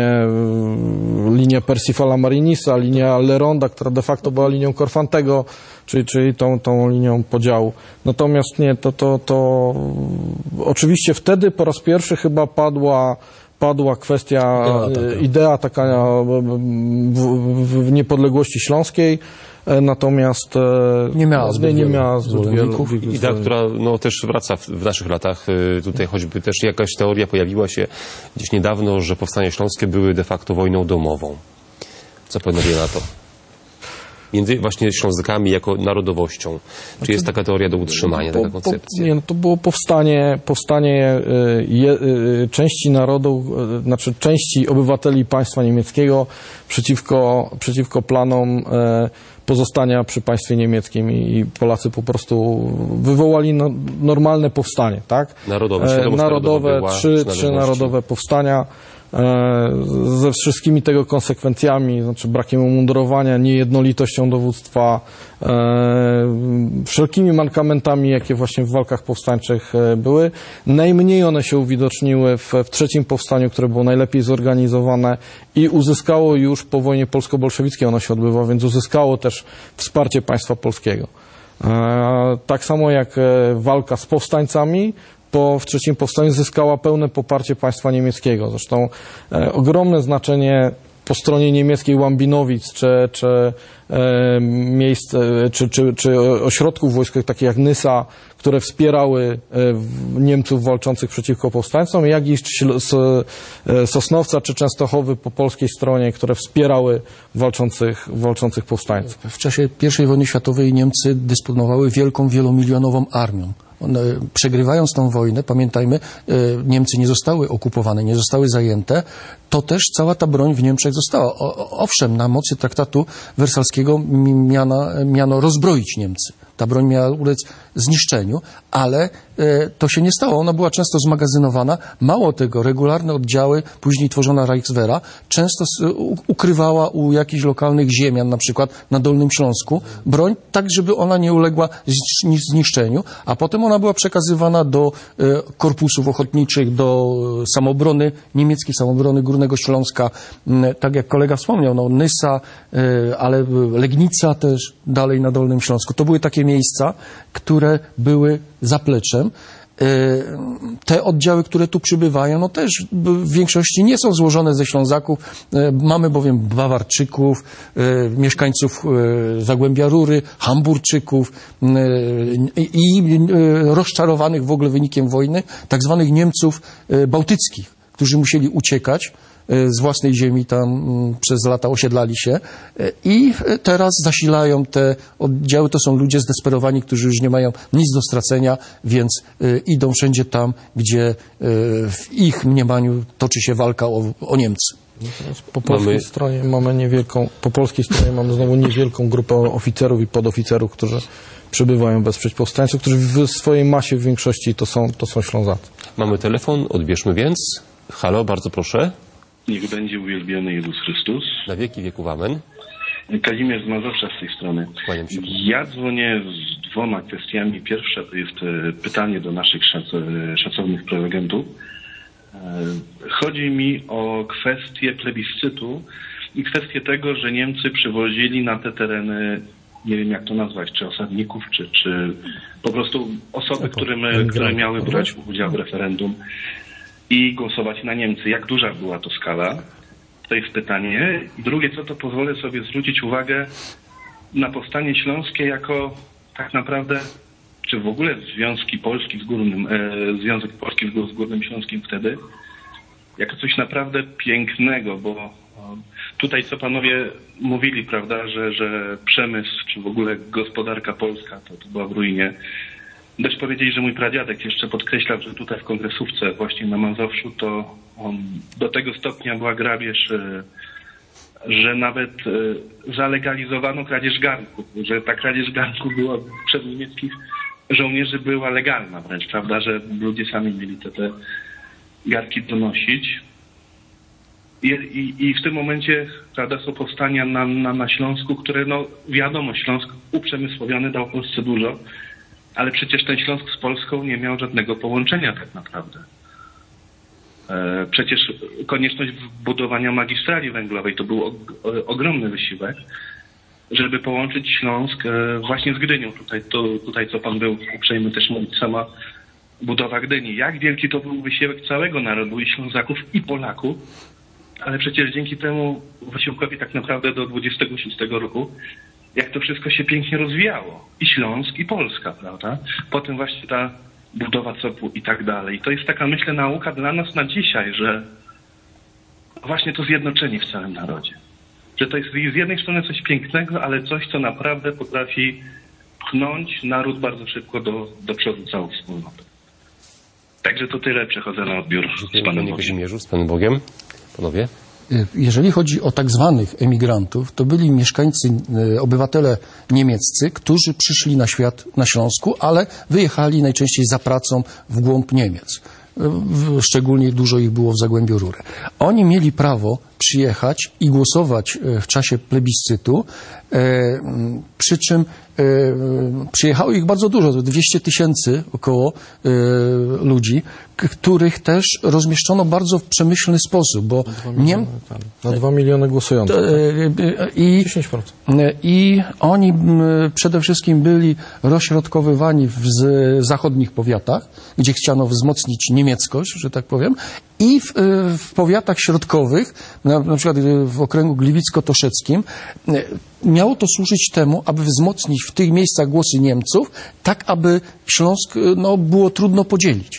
linia Persifala Marinisa, linia Alleronda, która de facto była linią Korfantego, czyli tą linią podziału. Natomiast nie, to oczywiście wtedy po raz pierwszy chyba padła kwestia, idea taka w niepodległości śląskiej, natomiast nie miała zbyt wielu. Idea, która też wraca w naszych latach. Tutaj choćby też jakaś teoria pojawiła się gdzieś niedawno, że powstania śląskie były de facto wojną domową. Co panowie na to? Między właśnie Ślązakami jako narodowością. Czy jest taka teoria do utrzymania, taka koncepcja? Nie, to było powstanie części narodu, znaczy części obywateli państwa niemieckiego przeciwko planom pozostania przy państwie niemieckim i Polacy po prostu wywołali normalne powstanie, tak? Narodowe, trzy narodowe powstania ze wszystkimi tego konsekwencjami, znaczy brakiem umundurowania, niejednolitością dowództwa, wszelkimi mankamentami, jakie właśnie w walkach powstańczych były. Najmniej one się uwidoczniły w trzecim powstaniu, które było najlepiej zorganizowane i uzyskało już po wojnie polsko-bolszewickiej, ono się odbywa, więc uzyskało też wsparcie państwa polskiego. Tak samo jak walka z powstańcami w trzecim powstaniu zyskała pełne poparcie państwa niemieckiego. Zresztą ogromne znaczenie po stronie niemieckiej Łambinowic, czy miejsc, czy ośrodków wojskowych, takich jak Nysa, które wspierały Niemców walczących przeciwko powstańcom, jak i Sosnowca czy Częstochowy po polskiej stronie, które wspierały walczących powstańców. W czasie I wojny światowej Niemcy dysponowały wielką, wielomilionową armią. Przegrywając tą wojnę, pamiętajmy, Niemcy nie zostały okupowane, nie zostały zajęte, to też cała ta broń w Niemczech została. Owszem, na mocy traktatu wersalskiego miano rozbroić Niemcy. Ta broń miała ulec zniszczeniu, ale to się nie stało. Ona była często zmagazynowana. Mało tego, regularne oddziały, później tworzona Reichswehra, często ukrywała u jakichś lokalnych ziemian, na przykład na Dolnym Śląsku, broń, tak żeby ona nie uległa zniszczeniu, a potem ona była przekazywana do korpusów ochotniczych, do samoobrony, niemieckiej samoobrony Górnego Śląska, tak jak kolega wspomniał, no, Nysa, ale Legnica też dalej na Dolnym Śląsku. To były takie miejsca, które były zapleczem. Te oddziały, które tu przybywają, no też w większości nie są złożone ze Ślązaków. Mamy bowiem Bawarczyków, mieszkańców Zagłębia Rury, Hamburczyków i rozczarowanych w ogóle wynikiem wojny tak zwanych Niemców bałtyckich, którzy musieli uciekać z własnej ziemi, tam przez lata osiedlali się i teraz zasilają te oddziały. To są ludzie zdesperowani, którzy już nie mają nic do stracenia, więc idą wszędzie tam, gdzie w ich mniemaniu toczy się walka o Niemcy. Po polskiej stronie mamy znowu niewielką grupę oficerów i podoficerów, którzy przybywają wesprzeć powstańców, którzy w swojej masie w większości to są Ślązacy. Mamy telefon, odbierzmy więc. Halo, bardzo proszę. Niech będzie uwielbiony Jezus Chrystus. Na wieki wieków amen. Kazimierz z Mazowsza z tej strony. Kłaniam się. Ja dzwonię z dwoma kwestiami. Pierwsza to jest pytanie do naszych szacownych prelegentów. Chodzi mi o kwestię plebiscytu i kwestię tego, że Niemcy przywozili na te tereny, nie wiem jak to nazwać, czy osadników, czy po prostu osoby, które miały brać udział w referendum i głosować na Niemcy. Jak duża była to skala? To jest pytanie. Drugie, co to pozwolę sobie zwrócić uwagę na powstanie śląskie jako tak naprawdę, czy w ogóle Związek Polski z Górnym Śląskiem wtedy, jako coś naprawdę pięknego, bo tutaj co panowie mówili, prawda, że przemysł, czy w ogóle gospodarka polska to była w ruinie. Dość powiedzieć, że mój pradziadek jeszcze podkreślał, że tutaj w Kongresówce, właśnie na Mazowszu, to do tego stopnia była grabież, że nawet zalegalizowano kradzież garnków, że ta kradzież garnków była przez niemieckich żołnierzy była legalna wręcz, prawda, że ludzie sami mieli te garnki donosić. I w tym momencie, prawda, są powstania na Śląsku, które, no wiadomo, Śląsk uprzemysłowiony dał Polsce dużo, ale przecież ten Śląsk z Polską nie miał żadnego połączenia tak naprawdę. Przecież konieczność budowania magistrali węglowej to był ogromny wysiłek, żeby połączyć Śląsk właśnie z Gdynią. Tutaj co pan był uprzejmy też mówić, sama budowa Gdyni. Jak wielki to był wysiłek całego narodu i Ślązaków i Polaków, ale przecież dzięki temu wysiłkowi tak naprawdę do 26 roku jak to wszystko się pięknie rozwijało. I Śląsk, i Polska, prawda? Potem właśnie ta budowa COP-u i tak dalej. To jest taka, myślę, nauka dla nas na dzisiaj, że właśnie to zjednoczenie w całym narodzie. Że to jest z jednej strony coś pięknego, ale coś, co naprawdę potrafi pchnąć naród bardzo szybko do przodu całą wspólnotę. Także to tyle. Przechodzę na odbiór z Panem Bogiem. Z Panem Bogiem. Panowie? Jeżeli chodzi o tak zwanych emigrantów, to byli mieszkańcy, obywatele niemieccy, którzy przyszli na świat na Śląsku, ale wyjechali najczęściej za pracą w głąb Niemiec. Szczególnie dużo ich było w Zagłębiu Rury. Oni mieli prawo przyjechać i głosować w czasie plebiscytu, przy czym przyjechało ich bardzo dużo, 200 000 około ludzi, których też rozmieszczono bardzo w przemyślny sposób, bo na 2 miliony głosujących. 10%. I oni przede wszystkim byli rozśrodkowywani w zachodnich powiatach, gdzie chciano wzmocnić niemieckość, że tak powiem, i w powiatach środkowych, na przykład w okręgu gliwicko-toszeckim, miało to służyć temu, aby wzmocnić w tych miejscach głosy Niemców, tak aby Śląsk było trudno podzielić.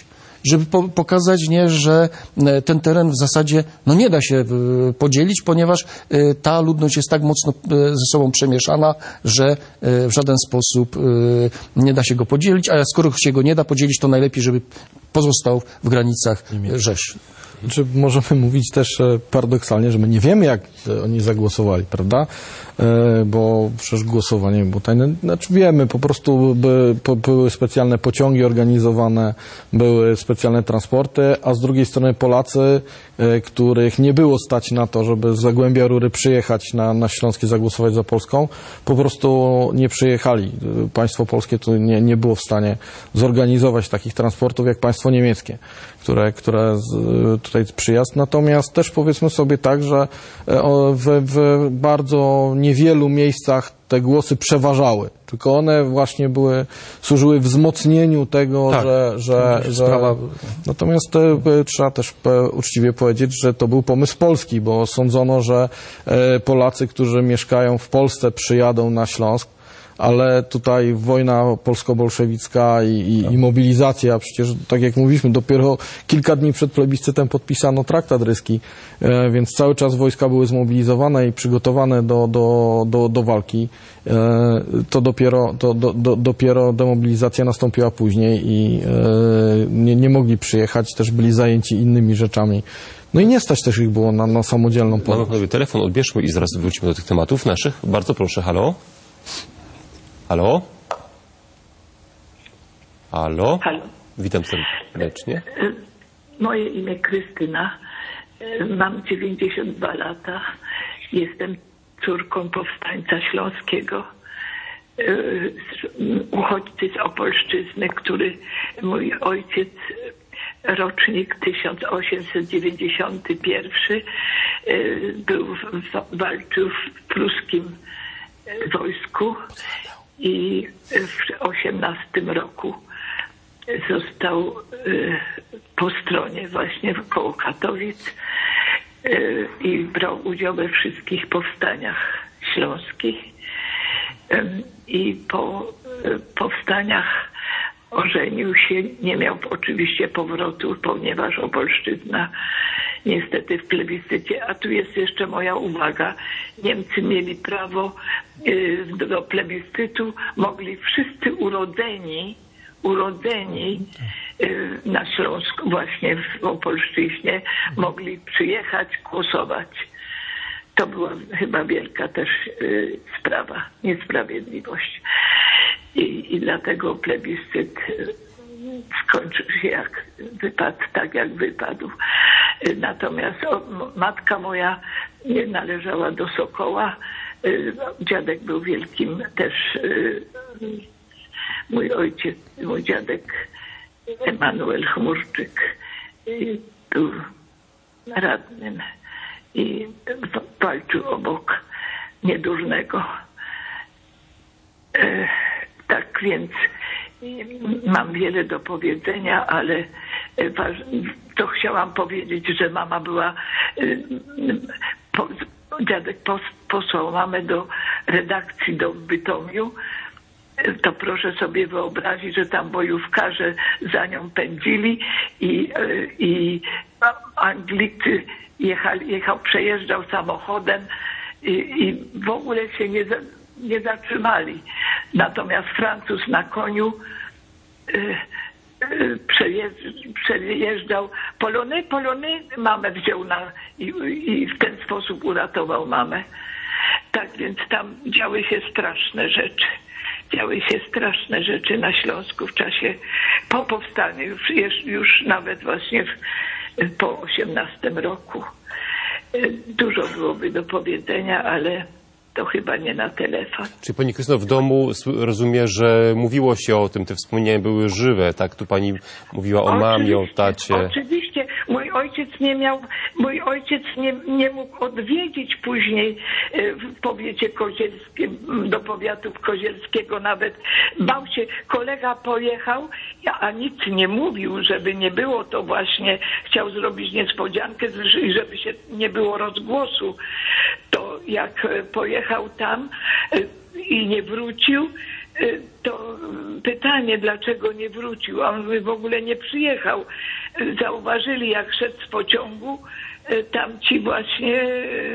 żeby pokazać, nie, że ten teren w zasadzie nie da się podzielić, ponieważ ta ludność jest tak mocno ze sobą przemieszana, że w żaden sposób nie da się go podzielić, a skoro się go nie da podzielić, to najlepiej, żeby pozostał w granicach Rzeszy. Czy możemy mówić też paradoksalnie, że my nie wiemy, jak oni zagłosowali, prawda? Bo przecież głosowanie było tajne. Znaczy wiemy, po prostu były specjalne pociągi organizowane, były specjalne transporty, a z drugiej strony Polacy, których nie było stać na to, żeby z Zagłębia Rury przyjechać na Śląskie, zagłosować za Polską, po prostu nie przyjechali. Państwo polskie to nie było w stanie zorganizować takich transportów jak państwo niemieckie, które tutaj przyjazd. Natomiast też powiedzmy sobie tak, że w bardzo niewielu miejscach te głosy przeważały, tylko one właśnie służyły wzmocnieniu tego, tak, że natomiast trzeba też uczciwie powiedzieć, że to był pomysł polski, bo sądzono, że Polacy, którzy mieszkają w Polsce, przyjadą na Śląsk, ale tutaj wojna polsko-bolszewicka i mobilizacja, przecież tak jak mówiliśmy, dopiero kilka dni przed plebiscytem podpisano traktat ryski, więc cały czas wojska były zmobilizowane i przygotowane do walki. To dopiero demobilizacja nastąpiła później i nie mogli przyjechać, też byli zajęci innymi rzeczami. No i nie stać też ich było na samodzielną podróż. Mamy telefon, odbierzmy i zaraz wrócimy do tych tematów naszych. Bardzo proszę, halo? Halo? Halo? Halo. Witam serdecznie. Moje imię Krystyna. Mam 92 lata. Jestem córką powstańca śląskiego. Uchodźcy z Opolszczyzny, mój ojciec, rocznik 1891, walczył w pruskim wojsku i w 18 roku został po stronie właśnie koło Katowic i brał udział we wszystkich powstaniach śląskich. I po powstaniach ożenił się, nie miał oczywiście powrotu, ponieważ Opolszczyzna niestety w plebiscycie, a tu jest jeszcze moja uwaga, Niemcy mieli prawo do plebiscytu, mogli wszyscy urodzeni na Śląsku, właśnie w Opolszczyźnie, mogli przyjechać, głosować. To była chyba wielka też sprawa, niesprawiedliwość. I dlatego plebiscyt skończył się tak jak wypadł. Natomiast matka moja należała do Sokoła. Dziadek był wielkim też, mój dziadek Emanuel Chmurczyk był radnym i walczył obok Niedużnego. Tak więc mam wiele do powiedzenia, ale to chciałam powiedzieć, że mama była, dziadek posłał mamę do redakcji w Bytomiu. To proszę sobie wyobrazić, że tam bojówkarze za nią pędzili i Anglicy przejeżdżał samochodem i w ogóle się nie zatrzymali. Natomiast Francuz na koniu przejeżdżał Polony, mamę wziął i w ten sposób uratował mamę. Tak więc tam działy się straszne rzeczy. Działy się straszne rzeczy na Śląsku w czasie po powstaniu, już nawet właśnie po 18 roku. Dużo byłoby do powiedzenia, ale to chyba nie na telefon. Czy pani Krystyno, w domu rozumie, że mówiło się o tym, te wspomnienia były żywe, tak? Tu pani mówiła o mamie, o tacie. Oczywiście. Mój ojciec nie mógł odwiedzić później w powiecie kozielskim, do powiatu kozielskiego nawet. Bał się, kolega pojechał, a nic nie mówił, żeby nie było to właśnie, chciał zrobić niespodziankę, żeby się nie było rozgłosu. To jak pojechał tam i nie wrócił, to pytanie, dlaczego nie wrócił, on by w ogóle nie przyjechał. Zauważyli, jak szedł z pociągu, tam ci właśnie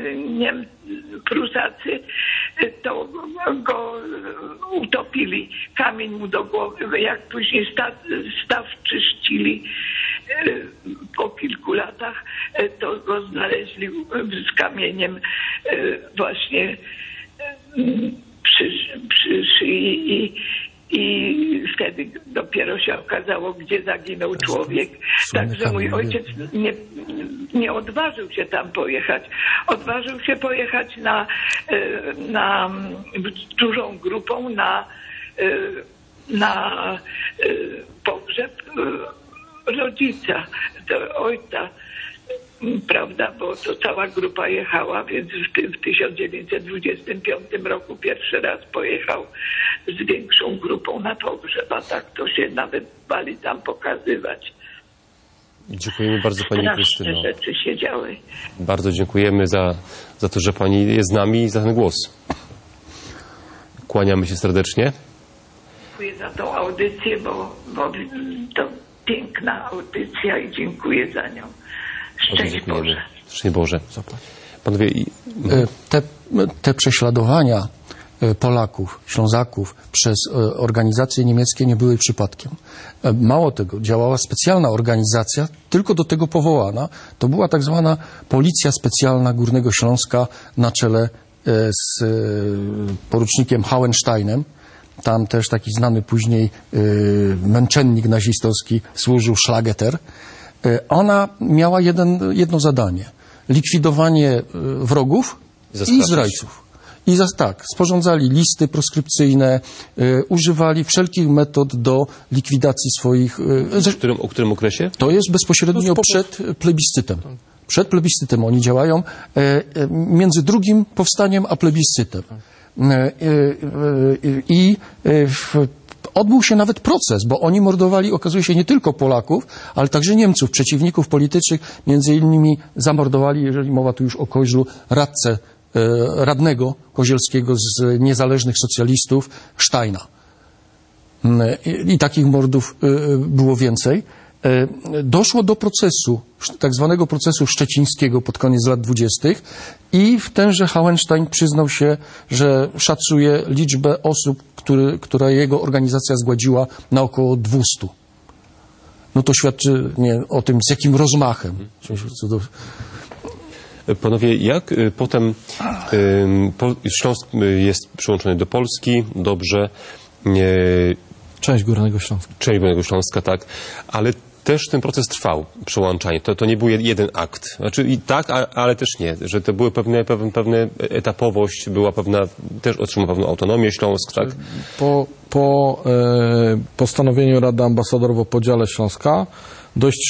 Prusacy, to go utopili, kamień mu do głowy, jak później staw czyścili po kilku latach, to go znaleźli z kamieniem właśnie przy szyi i wtedy dopiero się okazało, gdzie zaginął człowiek. Także mój ojciec nie odważył się tam pojechać. Odważył się pojechać na dużą grupą na pogrzeb rodzica, ojca, prawda, bo to cała grupa jechała, więc w 1925 roku pierwszy raz pojechał z większą grupą na pogrzeb, a tak to się nawet bali tam pokazywać. Dziękujemy bardzo Pani Krystyno. Straszne rzeczy się działy. Bardzo dziękujemy za to, że Pani jest z nami i za ten głos. Kłaniamy się serdecznie. Dziękuję za tą audycję, bo to piękna audycja i dziękuję za nią. Szczęść Boże. Szczęść Boże. Panowie, Te prześladowania Polaków, Ślązaków przez organizacje niemieckie nie były przypadkiem. Mało tego, działała specjalna organizacja, tylko do tego powołana. To była tak zwana Policja Specjalna Górnego Śląska na czele z porucznikiem Hauensteinem. Tam też taki znany później męczennik nazistowski służył, Schlageter. Ona miała jedno zadanie. Likwidowanie wrogów i zdrajców. I sporządzali listy proskrypcyjne, używali wszelkich metod do likwidacji swoich... O którym okresie? To jest bezpośrednio przed plebiscytem. Przed plebiscytem oni działają, między drugim powstaniem a plebiscytem. Odbył się nawet proces, bo oni mordowali, okazuje się, nie tylko Polaków, ale także Niemców, przeciwników politycznych. Między innymi zamordowali, jeżeli mowa tu już o Koźlu, radnego kozielskiego z niezależnych socjalistów, Steina. I takich mordów było więcej. Doszło do procesu, tak zwanego procesu szczecińskiego pod koniec lat 20. i w tenże Hauenstein przyznał się, że szacuje liczbę osób, która jego organizacja zgładziła, na około 200. No to świadczy o tym, z jakim rozmachem. Panowie, jak potem Śląsk jest przyłączony do Polski, dobrze. Część Górnego Śląska. Część Górnego Śląska, tak. Ale też ten proces trwał, przełączanie. To nie był jeden akt. Znaczy i tak, ale też nie. Że to były pewne etapowość, była pewna, też otrzymał pewną autonomię Śląsk, tak? Po postanowieniu Rady Ambasadorów o podziale Śląska dość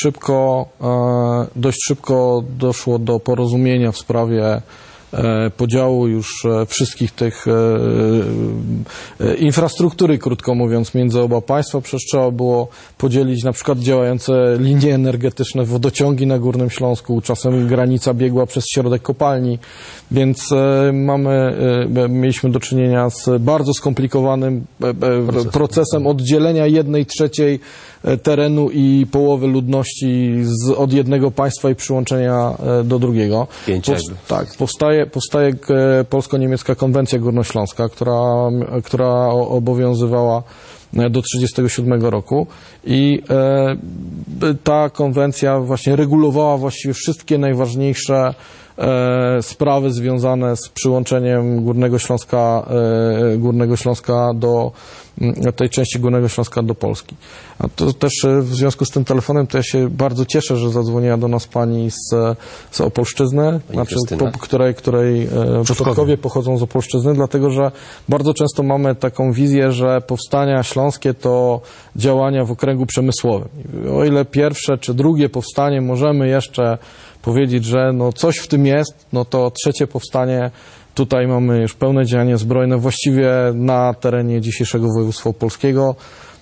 szybko doszło do porozumienia w sprawie podziału już wszystkich tych infrastruktury, krótko mówiąc, między oba państwa. Przecież trzeba było podzielić na przykład działające linie energetyczne, wodociągi na Górnym Śląsku. Czasem granica biegła przez środek kopalni, więc mieliśmy do czynienia z bardzo skomplikowanym procesem oddzielenia 1/3 terenu i połowy ludności od jednego państwa i przyłączenia do drugiego. Powstaje Polsko-Niemiecka Konwencja Górnośląska, która obowiązywała do 1937 roku i ta konwencja właśnie regulowała właściwie wszystkie najważniejsze sprawy związane z przyłączeniem Górnego Śląska do tej części Górnego Śląska do Polski. A to też w związku z tym telefonem to ja się bardzo cieszę, że zadzwoniła do nas pani z Opolszczyzny, której przodkowie pochodzą z Opolszczyzny, dlatego że bardzo często mamy taką wizję, że powstania śląskie to działania w okręgu przemysłowym. O ile pierwsze czy drugie powstanie możemy jeszcze powiedzieć, że no coś w tym jest, no to trzecie powstanie, tutaj mamy już pełne działanie zbrojne właściwie na terenie dzisiejszego województwa opolskiego.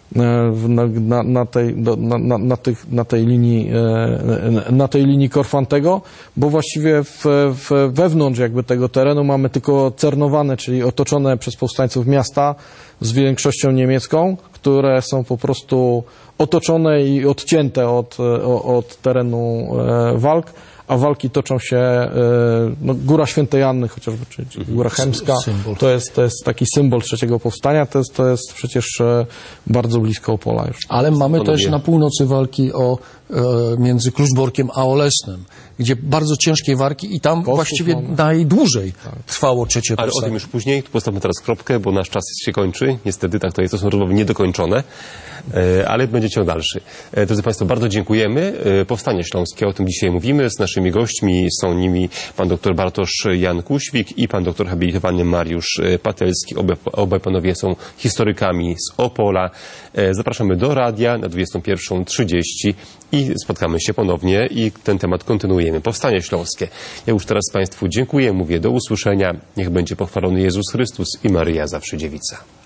na tej linii Korfantego, bo właściwie wewnątrz jakby tego terenu mamy tylko cernowane, czyli otoczone przez powstańców miasta z większością niemiecką, które są po prostu otoczone i odcięte od terenu walk, a walki toczą się, Góra Świętej Anny chociażby, czyli Góra Chełmska, to jest taki symbol trzeciego powstania, to jest przecież bardzo blisko Opola już. Ale mamy też na północy walki między Kluczborkiem a Olesnem, gdzie bardzo ciężkie walki i tam właściwie najdłużej trwało trzecie powstanie. Ale o tym już później, tu postawmy teraz kropkę, bo nasz czas się kończy, niestety, tak to jest, to są rozmowy niedokończone, ale będzie ciąg dalszy. Drodzy Państwo, bardzo dziękujemy. Powstanie Śląskie, o tym dzisiaj mówimy. Z naszymi gośćmi są nimi pan dr Bartosz Jan Kuświk i pan dr habilitowany Mariusz Patelski. Obaj panowie są historykami z Opola. Zapraszamy do radia na 21:30 i spotkamy się ponownie i ten temat kontynuujemy. Powstanie Śląskie. Ja już teraz Państwu dziękuję, mówię do usłyszenia. Niech będzie pochwalony Jezus Chrystus i Maryja Zawsze Dziewica.